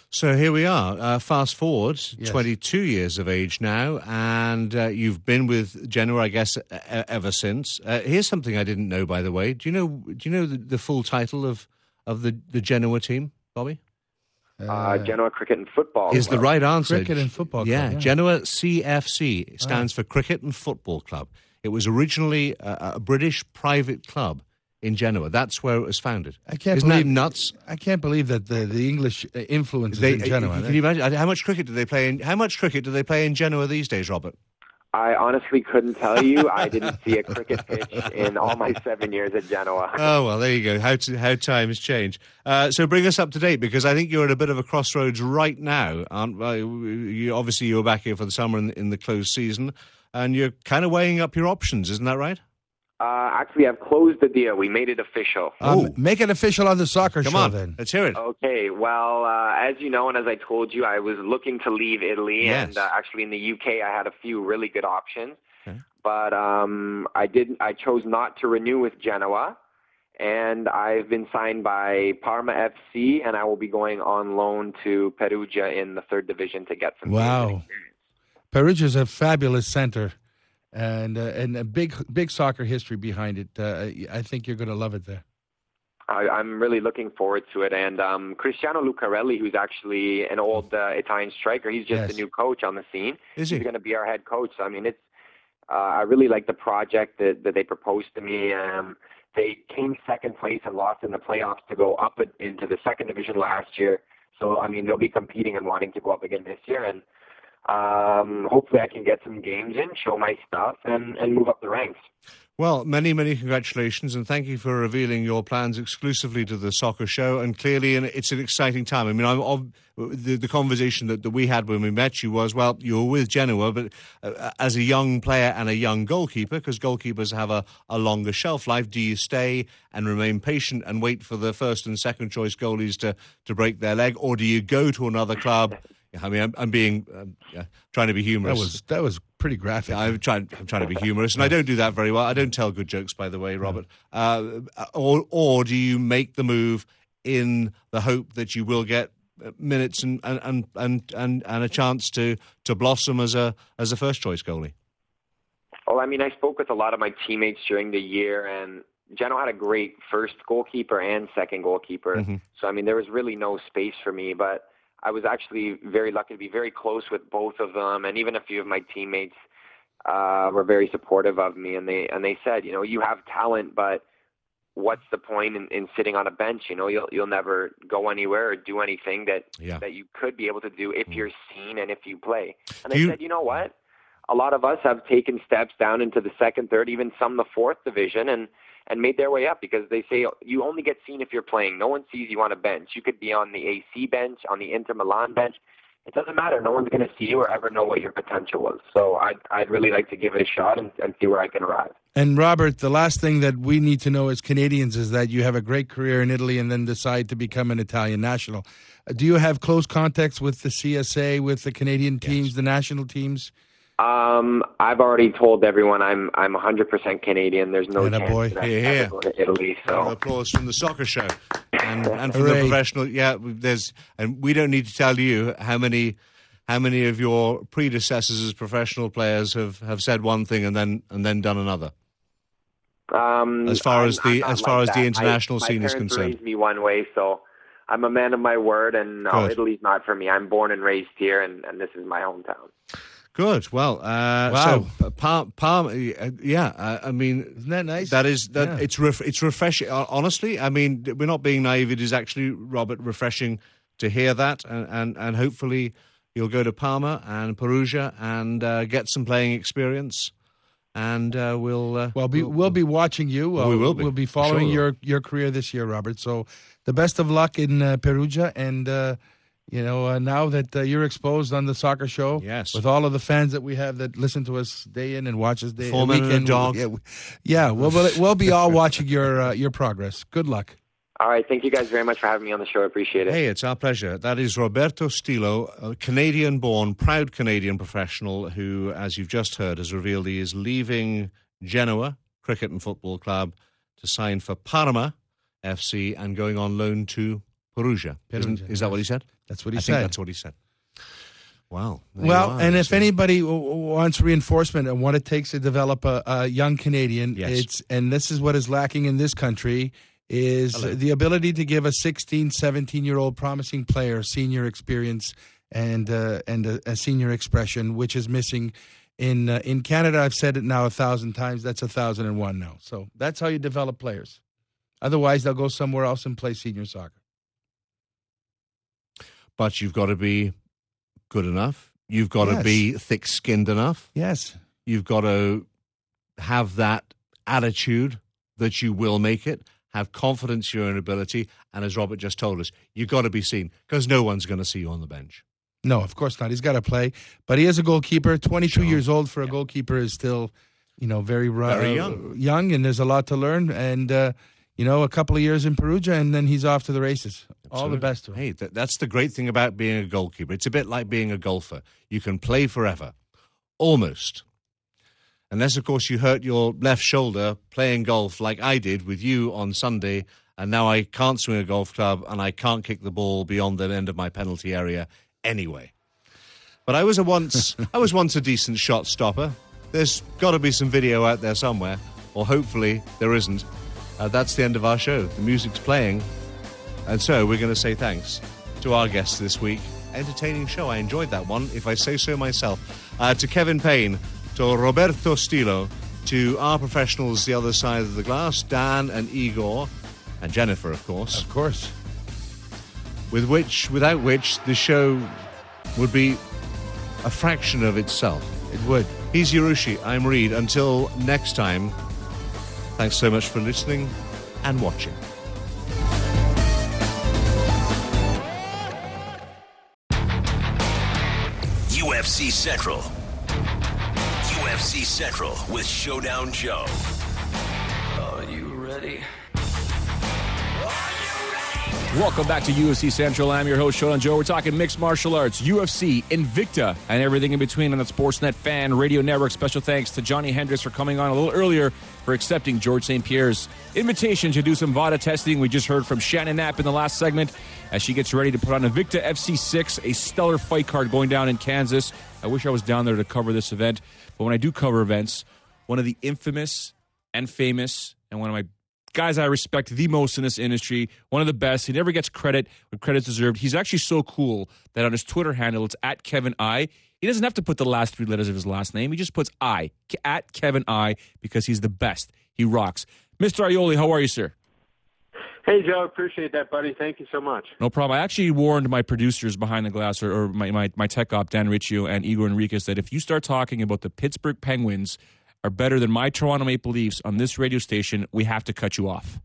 So here we are. Uh, fast forward, Yes. twenty-two years of age now, and uh, you've been with Genoa, I guess, e- ever since. Uh, here's something I didn't know, by the way. Do you know? Do you know the, the full title of of the, the Genoa team, Bobby? Uh, Genoa Cricket and Football Is the Club. right answer? Cricket and Football Club, Yeah, yeah. Genoa C F C stands for Cricket and Football Club. It was originally a, a British private club in Genoa. That's where it was founded. I can't Isn't believe that nuts? I can't believe that the, the English uh, influence is They, in Genoa. Can you imagine how much cricket do they play in? How much cricket do they play in Genoa these days, Robert? I honestly couldn't tell you. I didn't see a cricket pitch in all my seven years at Genoa. Oh, well, there you go. How to, how times change. Uh, so bring us up to date, because I think you're at a bit of a crossroads right now. Aren't, uh, you, obviously, you were back here for the summer in, in the closed season, and you're kind of weighing up your options, isn't that right? Uh, actually, I've closed the deal. We made it official. Um, make it official on the soccer Come show on, then. let's hear it. Okay, well, uh, as you know, and as I told you, I was looking to leave Italy, Yes. and uh, actually in the U K, I had a few really good options, Okay. but um, I didn't. I chose not to renew with Genoa, and I've been signed by Parma F C, and I will be going on loan to Perugia in the third division to get some. Wow. Perugia's a fabulous center, and uh, and a big big soccer history behind it. Uh, I think you're going to love it there. I, I'm really looking forward to it. And um, Cristiano Lucarelli, who's actually an old uh, Italian striker, he's just Yes. a new coach on the scene. Is he? He's going to be our head coach. So, I mean, it's uh, I really like the project that, that they proposed to me. Um, they came second place and lost in the playoffs to go up into the second division last year. So, I mean, they'll be competing and wanting to go up again this year. And um, hopefully I can get some games in, show my stuff, and, and move up the ranks. Well, many, many congratulations, and thank you for revealing your plans exclusively to the soccer show. And clearly, it's an exciting time. I mean, I'm, ob- the, the conversation that, that we had when we met you was, well, you were with Genoa, but uh, as a young player and a young goalkeeper, because goalkeepers have a, a longer shelf life, do you stay and remain patient and wait for the first and second choice goalies to, to break their leg, or do you go to another club? I mean, I'm, I'm being um, yeah, trying to be humorous. That was that was pretty graphic. Yeah, I'm trying. I'm trying to be humorous, and I don't do that very well. I don't tell good jokes, by the way, Robert. Uh, or, or do you make the move in the hope that you will get minutes and and and and, and, and a chance to, to blossom as a as a first choice goalie? Well, I mean, I spoke with a lot of my teammates during the year, and Genoa had a great first goalkeeper and second goalkeeper. Mm-hmm. So, I mean, there was really no space for me, but I was actually very lucky to be very close with both of them, and even a few of my teammates uh, were very supportive of me, and they and they said, you know, you have talent, but what's the point in, in sitting on a bench? You know, you'll you'll never go anywhere or do anything that Yeah. that you could be able to do if you're seen and if you play. And Do they you- said, you know what? A lot of us have taken steps down into the second, third, even some the fourth division, and and made their way up, because they say you only get seen if you're playing. No one sees you on a bench. You could be on the A C bench, on the Inter Milan bench. It doesn't matter. No one's going to see you or ever know what your potential was. So I'd, I'd really like to give it a shot and, and see where I can arrive. And Robert, the last thing that we need to know as Canadians is that you have a great career in Italy and then decide to become an Italian national. Uh, do you have close contacts with the C S A, with the Canadian teams, the national teams? Um, I've already told everyone I'm I'm one hundred percent Canadian. There's no Atta chance boy. that I Hear, ever hear. go to Italy. Round of So applause from the soccer show and, and from the Hooray. professional. Yeah, there's, and we don't need to tell you how many how many of your predecessors as professional players have, have said one thing and then and then done another. um, As far I'm- as the- I'm not as far like as the that. international I, scene my is parents concerned. raised me one way, so I'm a man of my word, and no, Good. Italy's not for me. I'm born and raised here, and, and this is my hometown. Good. Well, uh, Wow. so Palm, Palm, uh, yeah. Uh, I mean, Isn't that nice? That is that. Yeah. It's ref, it's refreshing. Uh, honestly, I mean, we're not being naive. It is actually, Robert, refreshing to hear that, and and, and hopefully you'll go to Parma and Perugia and uh, get some playing experience, and uh, we'll. Uh, Well, be, we'll be watching you. Well, we will be. We'll be following Sure. your, your career this year, Robert. So the best of luck in uh, Perugia. And, uh, you know, uh, now that uh, you're exposed on the soccer show, Yes. with all of the fans that we have that listen to us day in and watch us day Four men and a weekend, dog. Yeah, we- yeah we'll, we'll, we'll be all watching your uh, your progress. Good luck. All right, thank you guys very much for having me on the show. I appreciate it. Hey, it's our pleasure. That is Roberto Stilo, a Canadian-born, proud Canadian professional who, as you've just heard, has revealed he is leaving Genoa Cricket and Football Club to sign for Parma F C and going on loan to Perugia. Isn't- Perugia, Is that what he said? That's what he I said. think that's what he said. Wow. Well, are, and if so. anybody w- w- wants reinforcement and what it takes to develop a, a young Canadian, Yes. it's and this is what is lacking in this country, is Hello. the ability to give a sixteen, seventeen-year-old promising player senior experience and uh, and a, a senior expression, which is missing in uh, in Canada. I've said it now a thousand times. That's a thousand and one now. So that's how you develop players. Otherwise, they'll go somewhere else and play senior soccer. But you've got to be good enough. You've got Yes. to be thick-skinned enough. Yes. You've got to have that attitude that you will make it, have confidence in your own ability, and as Robert just told us, you've got to be seen because no one's going to see you on the bench. No, of course not. He's got to play. But he is a goalkeeper. twenty-two Sure. years old for a Yeah. goalkeeper is still, you know, very, ru- Very uh, young. young, and there's a lot to learn. And, uh, you know, a couple of years in Perugia, and then he's off to the races. All the Absolutely. best to him. Hey, th- that's the great thing about being a goalkeeper. It's a bit like being a golfer. You can play forever. Almost. Unless, of course, you hurt your left shoulder playing golf like I did with you on Sunday, and now I can't swing a golf club and I can't kick the ball beyond the end of my penalty area anyway. But I was a once I was once a decent shot stopper. There's got to be some video out there somewhere, or hopefully there isn't. Uh, that's the end of our show. The music's playing, and so we're going to say thanks to our guests this week. Entertaining show. I enjoyed that one, if I say so myself. Uh, to Kevin Payne, to Roberto Stilo, to our professionals the other side of the glass, Dan and Igor, and Jennifer, of course. Of course. With which, without which, the show would be a fraction of itself. It would. He's Yurushi. I'm Reed. Until next time, thanks so much for listening and watching. U F C Central. U F C Central with Showdown Joe. Are you ready? Welcome back to U F C Central. I'm your host, Showdown Joe. We're talking mixed martial arts, U F C, Invicta, and everything in between on the Sportsnet Fan Radio Network. Special thanks to Johnny Hendricks for coming on a little earlier for accepting George Saint Pierre's invitation to do some V A D A testing. We just heard from Shannon Knapp in the last segment as she gets ready to put on Invicta F C six, a stellar fight card going down in Kansas. I wish I was down there to cover this event, but when I do cover events, one of the infamous and famous and one of my guys I respect the most in this industry, one of the best. He never gets credit when credit's deserved. He's actually so cool that on his Twitter handle, it's at Kevin I. He doesn't have to put the last three letters of his last name. He just puts I, at Kevin I, because he's the best. He rocks. Mister Aioli, how are you, sir? Hey, Joe, appreciate that, buddy. Thank you so much. No problem. I actually warned my producers behind the glass, or, or my, my, my tech op, Dan Riccio and Igor Enriquez, that if you start talking about the Pittsburgh Penguins are better than my Toronto Maple Leafs on this radio station, we have to cut you off.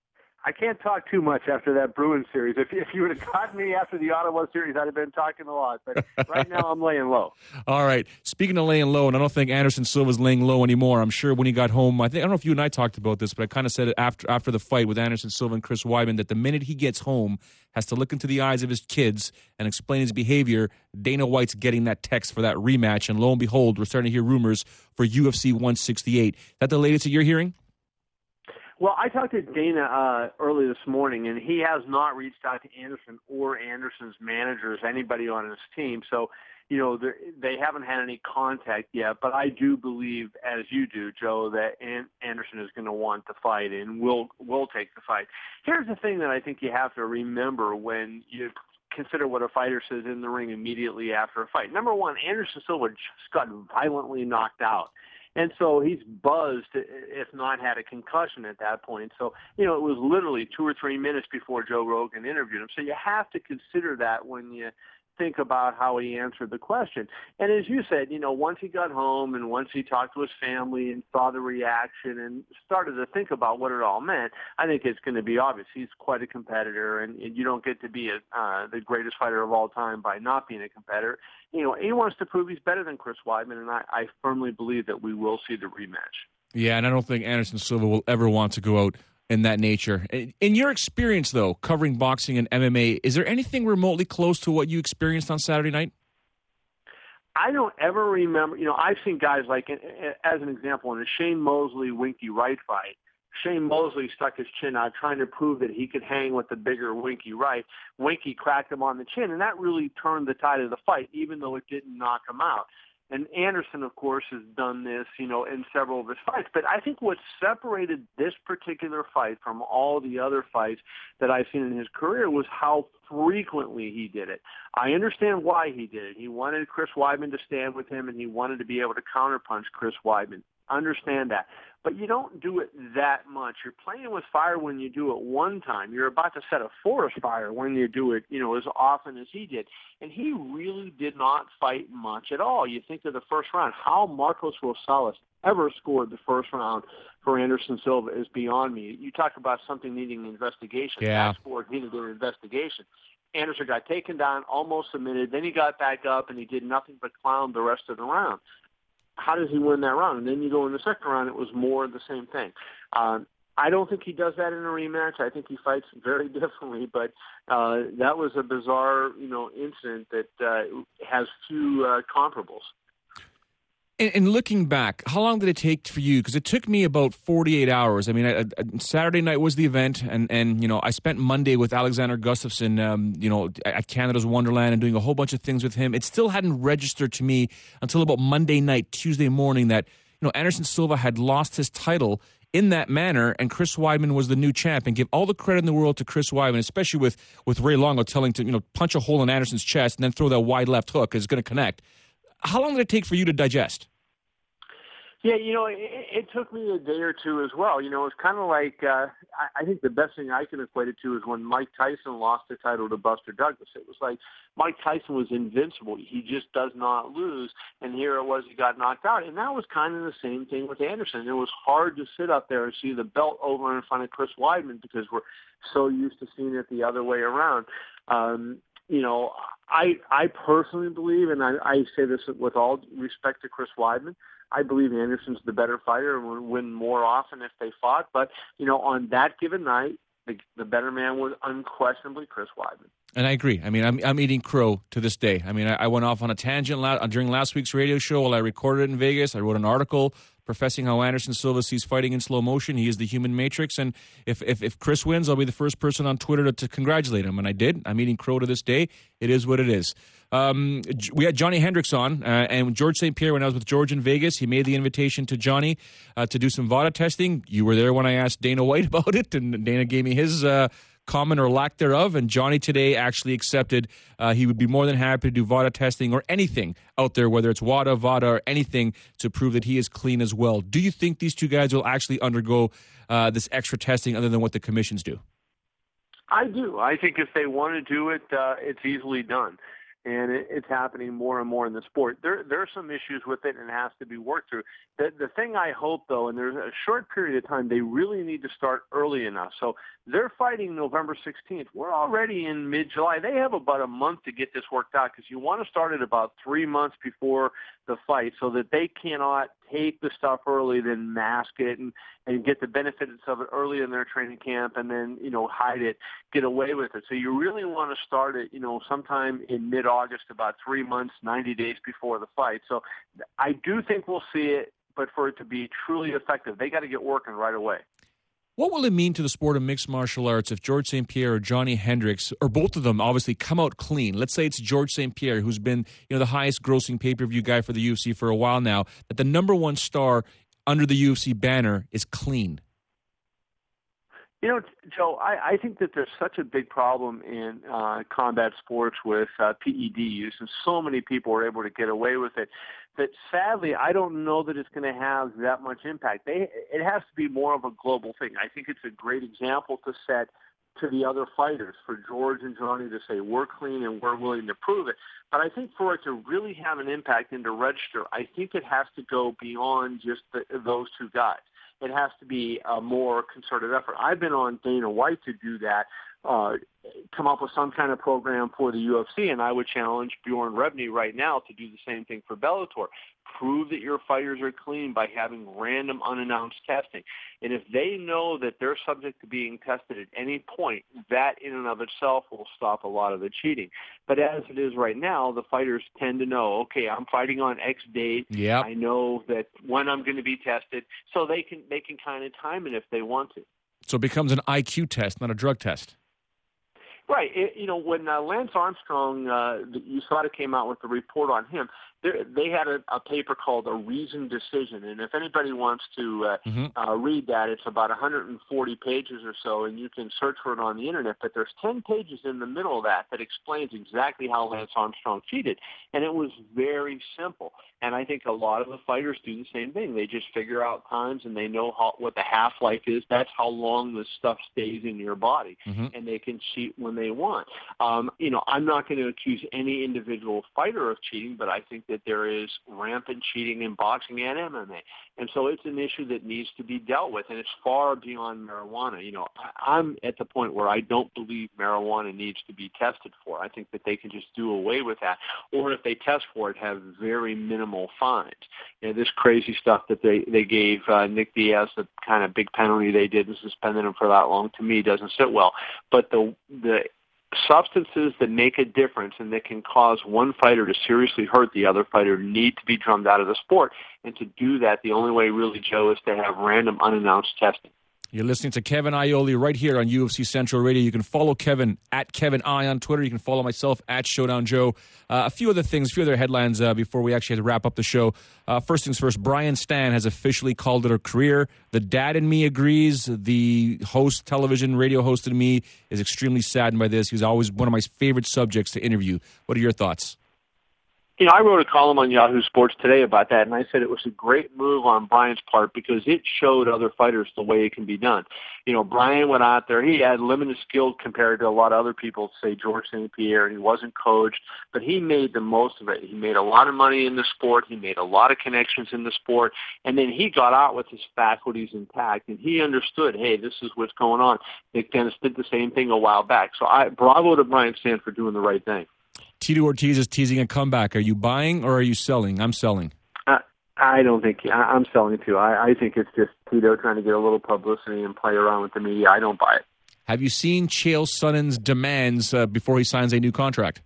I can't talk too much after that Bruins series. If, if you would have caught me after the Ottawa series, I'd have been talking a lot. But right now, I'm laying low. All right. Speaking of laying low, and I don't think Anderson Silva's laying low anymore. I'm sure when he got home, I think I don't know if you and I talked about this, but I kind of said it after after the fight with Anderson Silva and Chris Weidman that the minute he gets home, has to look into the eyes of his kids and explain his behavior. Dana White's getting that text for that rematch, and lo and behold, we're starting to hear rumors for U F C one sixty-eight. Is that the latest that you're hearing? Well, I talked to Dana uh, early this morning, and he has not reached out to Anderson or Anderson's managers, anybody on his team. So, you know, they haven't had any contact yet. But I do believe, as you do, Joe, that Anderson is going to want to fight and will will take the fight. Here's the thing that I think you have to remember when you consider what a fighter says in the ring immediately after a fight. Number one, Anderson Silva just got violently knocked out. And so he's buzzed, if not had a concussion at that point. So, you know, it was literally two or three minutes before Joe Rogan interviewed him. So you have to consider that when you think about how he answered the question. And as you said, you know, once he got home and once he talked to his family and saw the reaction and started to think about what it all meant, I think it's going to be obvious. He's quite a competitor, and, and you don't get to be a, uh, the greatest fighter of all time by not being a competitor. You know, he wants to prove he's better than Chris Weidman, and I, I firmly believe that we will see the rematch. Yeah, and I don't think Anderson Silva will ever want to go out in that nature. In your experience, though, covering boxing and M M A, is there anything remotely close to what you experienced on Saturday night? I don't ever remember, you know, I've seen guys like, as an example, in the Shane Mosley-Winky Wright fight, Shane Mosley stuck his chin out trying to prove that he could hang with the bigger Winky Wright. Winky cracked him on the chin, and that really turned the tide of the fight, even though it didn't knock him out. And Anderson, of course, has done this, you know, in several of his fights. But I think what separated this particular fight from all the other fights that I've seen in his career was how frequently he did it. I understand why he did it. He wanted Chris Weidman to stand with him, and he wanted to be able to counterpunch Chris Weidman. Understand that. But you don't do it that much. You're playing with fire when you do it one time. You're about to set a forest fire when you do it, you know, as often as he did. And he really did not fight much at all. You think of the first round, how Marcos Rosales ever scored the first round for Anderson Silva is beyond me. You talk about something needing an investigation. Yeah. That sport needed an investigation. Anderson got taken down, almost submitted. Then he got back up, and he did nothing but clown the rest of the round. How does he win that round? And then you go in the second round, it was more of the same thing. Um, I don't think he does that in a rematch. I think he fights very differently, but uh, that was a bizarre, you know, incident that uh, has few uh, comparables. And, and looking back, how long did it take for you? Because it took me about forty-eight hours. I mean, I, I, Saturday night was the event, and, and you know, I spent Monday with Alexander Gustafsson, um, you know, at Canada's Wonderland and doing a whole bunch of things with him. It still hadn't registered to me until about Monday night, Tuesday morning, that, you know, Anderson Silva had lost his title in that manner, and Chris Weidman was the new champ. And give all the credit in the world to Chris Weidman, especially with, with Ray Longo telling to, you know, punch a hole in Anderson's chest and then throw that wide left hook. It's going to connect. How long did it take for you to digest? Yeah, you know, it, it took me a day or two as well. You know, it's kind of like, uh, I, I think the best thing I can equate it to is when Mike Tyson lost the title to Buster Douglas. It was like Mike Tyson was invincible. He just does not lose. And here it was, he got knocked out. And that was kind of the same thing with Anderson. It was hard to sit up there and see the belt over in front of Chris Weidman because we're so used to seeing it the other way around. Um, you know, I I personally believe, and I, I say this with all respect to Chris Weidman, I believe Anderson's the better fighter and would win more often if they fought. But, you know, on that given night, the, the better man was unquestionably Chris Weidman. And I agree. I mean, I'm I'm eating crow to this day. I mean, I, I went off on a tangent la- during last week's radio show while I recorded it in Vegas. I wrote an article professing how Anderson Silva sees fighting in slow motion. He is the human matrix. And if if, if Chris wins, I'll be the first person on Twitter to, to congratulate him. And I did. I'm eating crow to this day. It is what it is. Um, we had Johnny Hendricks on, uh, and George Saint Pierre, when I was with George in Vegas, he made the invitation to Johnny uh, to do some VADA testing. You were there when I asked Dana White about it, and Dana gave me his uh, comment or lack thereof, and Johnny today actually accepted uh, he would be more than happy to do VADA testing or anything out there, whether it's WADA, VADA, or anything to prove that he is clean as well. Do you think these two guys will actually undergo uh, this extra testing other than what the commissions do? I do. I think if they want to do it, uh, it's easily done. And it, it's happening more and more in the sport. There, there are some issues with it, and it has to be worked through. The, the thing I hope, though, and there's a short period of time, they really need to start early enough. So they're fighting November sixteenth. We're already in mid-July. They have about a month to get this worked out because you want to start it about three months before the fight so that they cannot take the stuff early, then mask it and, and get the benefits of it early in their training camp and then, you know, hide it, get away with it. So you really want to start it, you know, sometime in mid-August, about three months, ninety days before the fight. So I do think we'll see it, but for it to be truly effective, they got to get working right away. What will it mean to the sport of mixed martial arts if George Saint Pierre or Johnny Hendricks, or both of them, obviously come out clean? Let's say it's George Saint Pierre, who's been, you know, the highest grossing pay-per-view guy for the U F C for a while now, that the number one star under the U F C banner is clean. You know, Joe, I, I think that there's such a big problem in uh, combat sports with uh, P E D use, and so many people are able to get away with it, that sadly, I don't know that it's going to have that much impact. They, it has to be more of a global thing. I think it's a great example to set to the other fighters, for George and Johnny to say, we're clean and we're willing to prove it. But I think for it to really have an impact and to register, I think it has to go beyond just the, those two guys. It has to be a more concerted effort. I've been on Dana White to do that, uh, come up with some kind of program for the U F C, and I would challenge Bjorn Rebney right now to do the same thing for Bellator. prove that your fighters are clean by having random unannounced testing. And if they know that they're subject to being tested at any point, that in and of itself will stop a lot of the cheating. But as it is right now, the fighters tend to know, okay, I'm fighting on X date. Yep. I know that when I'm going to be tested, so they can they can kind of time it if they want to. So it becomes an I Q test, not a drug test. Right. It, you know, when uh, Lance Armstrong, uh, U S A D A came out with the report on him, they had a, a paper called A Reasoned Decision. And if anybody wants to uh, mm-hmm. uh, read that, it's about one hundred forty pages or so, and you can search for it on the Internet. But there's ten pages in the middle of that that explains exactly how Lance Armstrong cheated. And it was very simple. And I think a lot of the fighters do the same thing. They just figure out times, and they know how, what the half-life is. That's how long this stuff stays in your body. Mm-hmm. And they can cheat when they want. Um, you know, I'm not going to accuse any individual fighter of cheating, but I think that there is rampant cheating in boxing and M M A. And so it's an issue that needs to be dealt with, and it's far beyond marijuana. You know, I'm at the point where I don't believe marijuana needs to be tested for. I think that they can just do away with that, or if they test for it, have very minimal fines. You know, this crazy stuff that they, they gave uh, Nick Diaz, the kind of big penalty they did and suspended him for that long, to me doesn't sit well. But the the substances that make a difference and that can cause one fighter to seriously hurt the other fighter need to be drummed out of the sport. And to do that, the only way really, Joe, is to have random unannounced testing. You're listening to Kevin Iole right here on U F C Central Radio. You can follow Kevin at Kevin I on Twitter. You can follow myself at Showdown Joe. Uh, a few other things, a few other headlines uh, before we actually have to wrap up the show. Uh, first things first, Brian Stan has officially called it a career. The dad in me agrees. The host, television, radio host in me is extremely saddened by this. He was always one of my favorite subjects to interview. What are your thoughts? You know, I wrote a column on Yahoo Sports today about that, and I said it was a great move on Brian's part because it showed other fighters the way it can be done. You know, Brian went out there. He had limited skill compared to a lot of other people, say George Saint Pierre, and he wasn't coached, but he made the most of it. He made a lot of money in the sport. He made a lot of connections in the sport, and then he got out with his faculties intact, and he understood, hey, this is what's going on. Nick Dennis did the same thing a while back. So I bravo to Brian Stan for doing the right thing. Tito Ortiz is teasing a comeback. Are you buying or are you selling? I'm selling. Uh, I don't think I, I'm selling too. I, I think it's just Tito trying to get a little publicity and play around with the media. I don't buy it. Have you seen Chael Sonnen's demands uh, before he signs a new contract?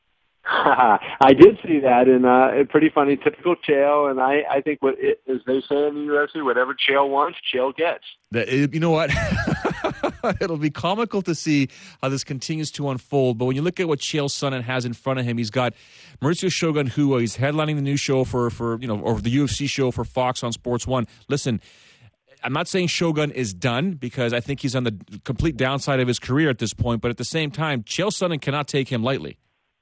I did see that, and uh, pretty funny, typical Chael. And I, I think what it, as they say in the U F C, whatever Chael wants, Chael gets. The, you know what? It'll be comical to see how this continues to unfold. But when you look at what Chael Sonnen has in front of him, he's got Mauricio Shogun Rua. He's headlining the new show for, for you know, or the U F C show for Fox on Sports One. Listen, I'm not saying Shogun is done because I think he's on the complete downside of his career at this point. But at the same time, Chael Sonnen cannot take him lightly.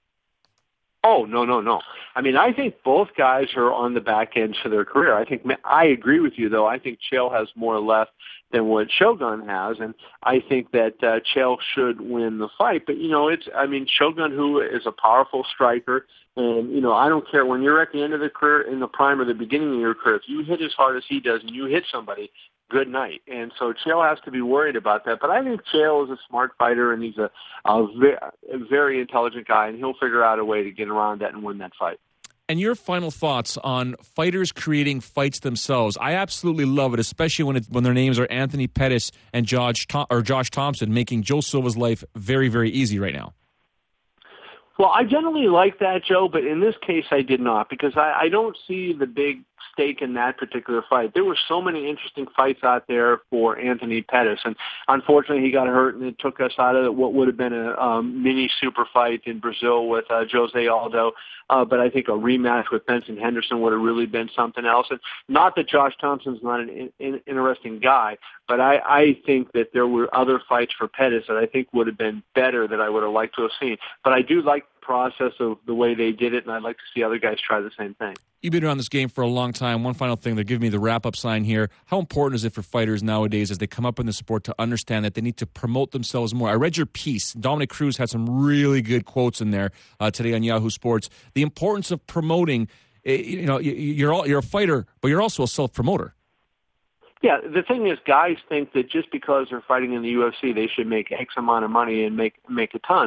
Oh, no, no, no. I mean, I think both guys are on the back end of their career. I think I agree with you, though. I think Chael has more left than what Shogun has, and I think that uh, Chael should win the fight. But, you know, it's, I mean, Shogun Rua is a powerful striker, and, you know, I don't care. When you're at the end of the career, in the prime or the beginning of your career, if you hit as hard as he does and you hit somebody, good night. And so Chael has to be worried about that. But I think Chael is a smart fighter, and he's a, a, very, a very intelligent guy, and he'll figure out a way to get around that and win that fight. And your final thoughts on fighters creating fights themselves? I absolutely love it, especially when it, when their names are Anthony Pettis and Josh Tom, or Josh Thompson, making Joe Silva's life very, very easy right now. Well, I generally like that, Joe, but in this case I did not, because I, I don't see the big stake in that particular fight. There were so many interesting fights out there for Anthony Pettis, and unfortunately he got hurt, and it took us out of what would have been a um, mini super fight in Brazil with uh, Jose Aldo. Uh, but I think a rematch with Benson Henderson would have really been something else. And not that Josh Thompson's not an in, in, interesting guy, but I, I think that there were other fights for Pettis that I think would have been better that I would have liked to have seen. But I do like the process of the way they did it, and I'd like to see other guys try the same thing. You've been around this game for a long time. One final thing, they're giving me the wrap-up sign here. How important is it for fighters nowadays as they come up in the sport to understand that they need to promote themselves more? I read your piece. Dominic Cruz had some really good quotes in there uh, today on Yahoo Sports. The importance of promoting, you know, you're all, you're a fighter, but you're also a self-promoter. Yeah, the thing is, guys think that just because they're fighting in the U F C, they should make X amount of money and make make a ton.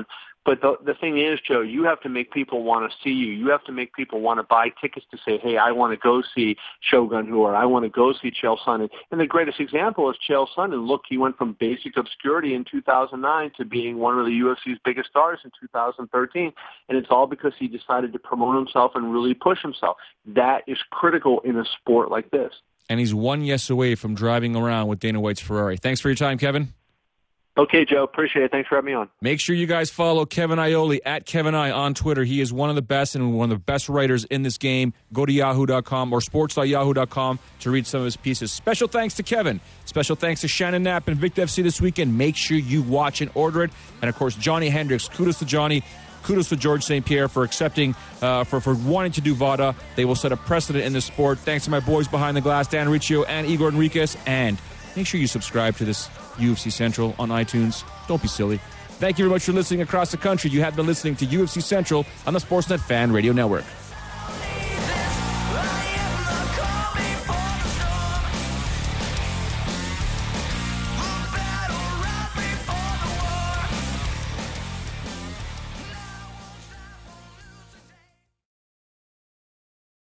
But the, the thing is, Joe, you have to make people want to see you. You have to make people want to buy tickets to say, hey, I want to go see Shogun Rua, or I want to go see Chael Sonnen. And the greatest example is Chael Sonnen. Look, he went from basic obscurity in two thousand nine to being one of the U F C's biggest stars in two thousand thirteen. And it's all because he decided to promote himself and really push himself. That is critical in a sport like this. And he's one yes away from driving around with Dana White's Ferrari. Thanks for your time, Kevin. Okay, Joe. Appreciate it. Thanks for having me on. Make sure you guys follow Kevin Iole at Kevin I on Twitter. He is one of the best and one of the best writers in this game. Go to yahoo dot com or sports dot yahoo dot com to read some of his pieces. Special thanks to Kevin. Special thanks to Shannon Knapp and Invicta F C this weekend. Make sure you watch and order it. And, of course, Johnny Hendricks. Kudos to Johnny. Kudos to George Saint Pierre for accepting, uh, for, for wanting to do V A D A. They will set a precedent in this sport. Thanks to my boys behind the glass, Dan Riccio and Igor Enriquez. And make sure you subscribe to this U F C Central on iTunes. Don't be silly. Thank you very much for listening across the country. You have been listening to U F C Central on the Sportsnet Fan Radio Network.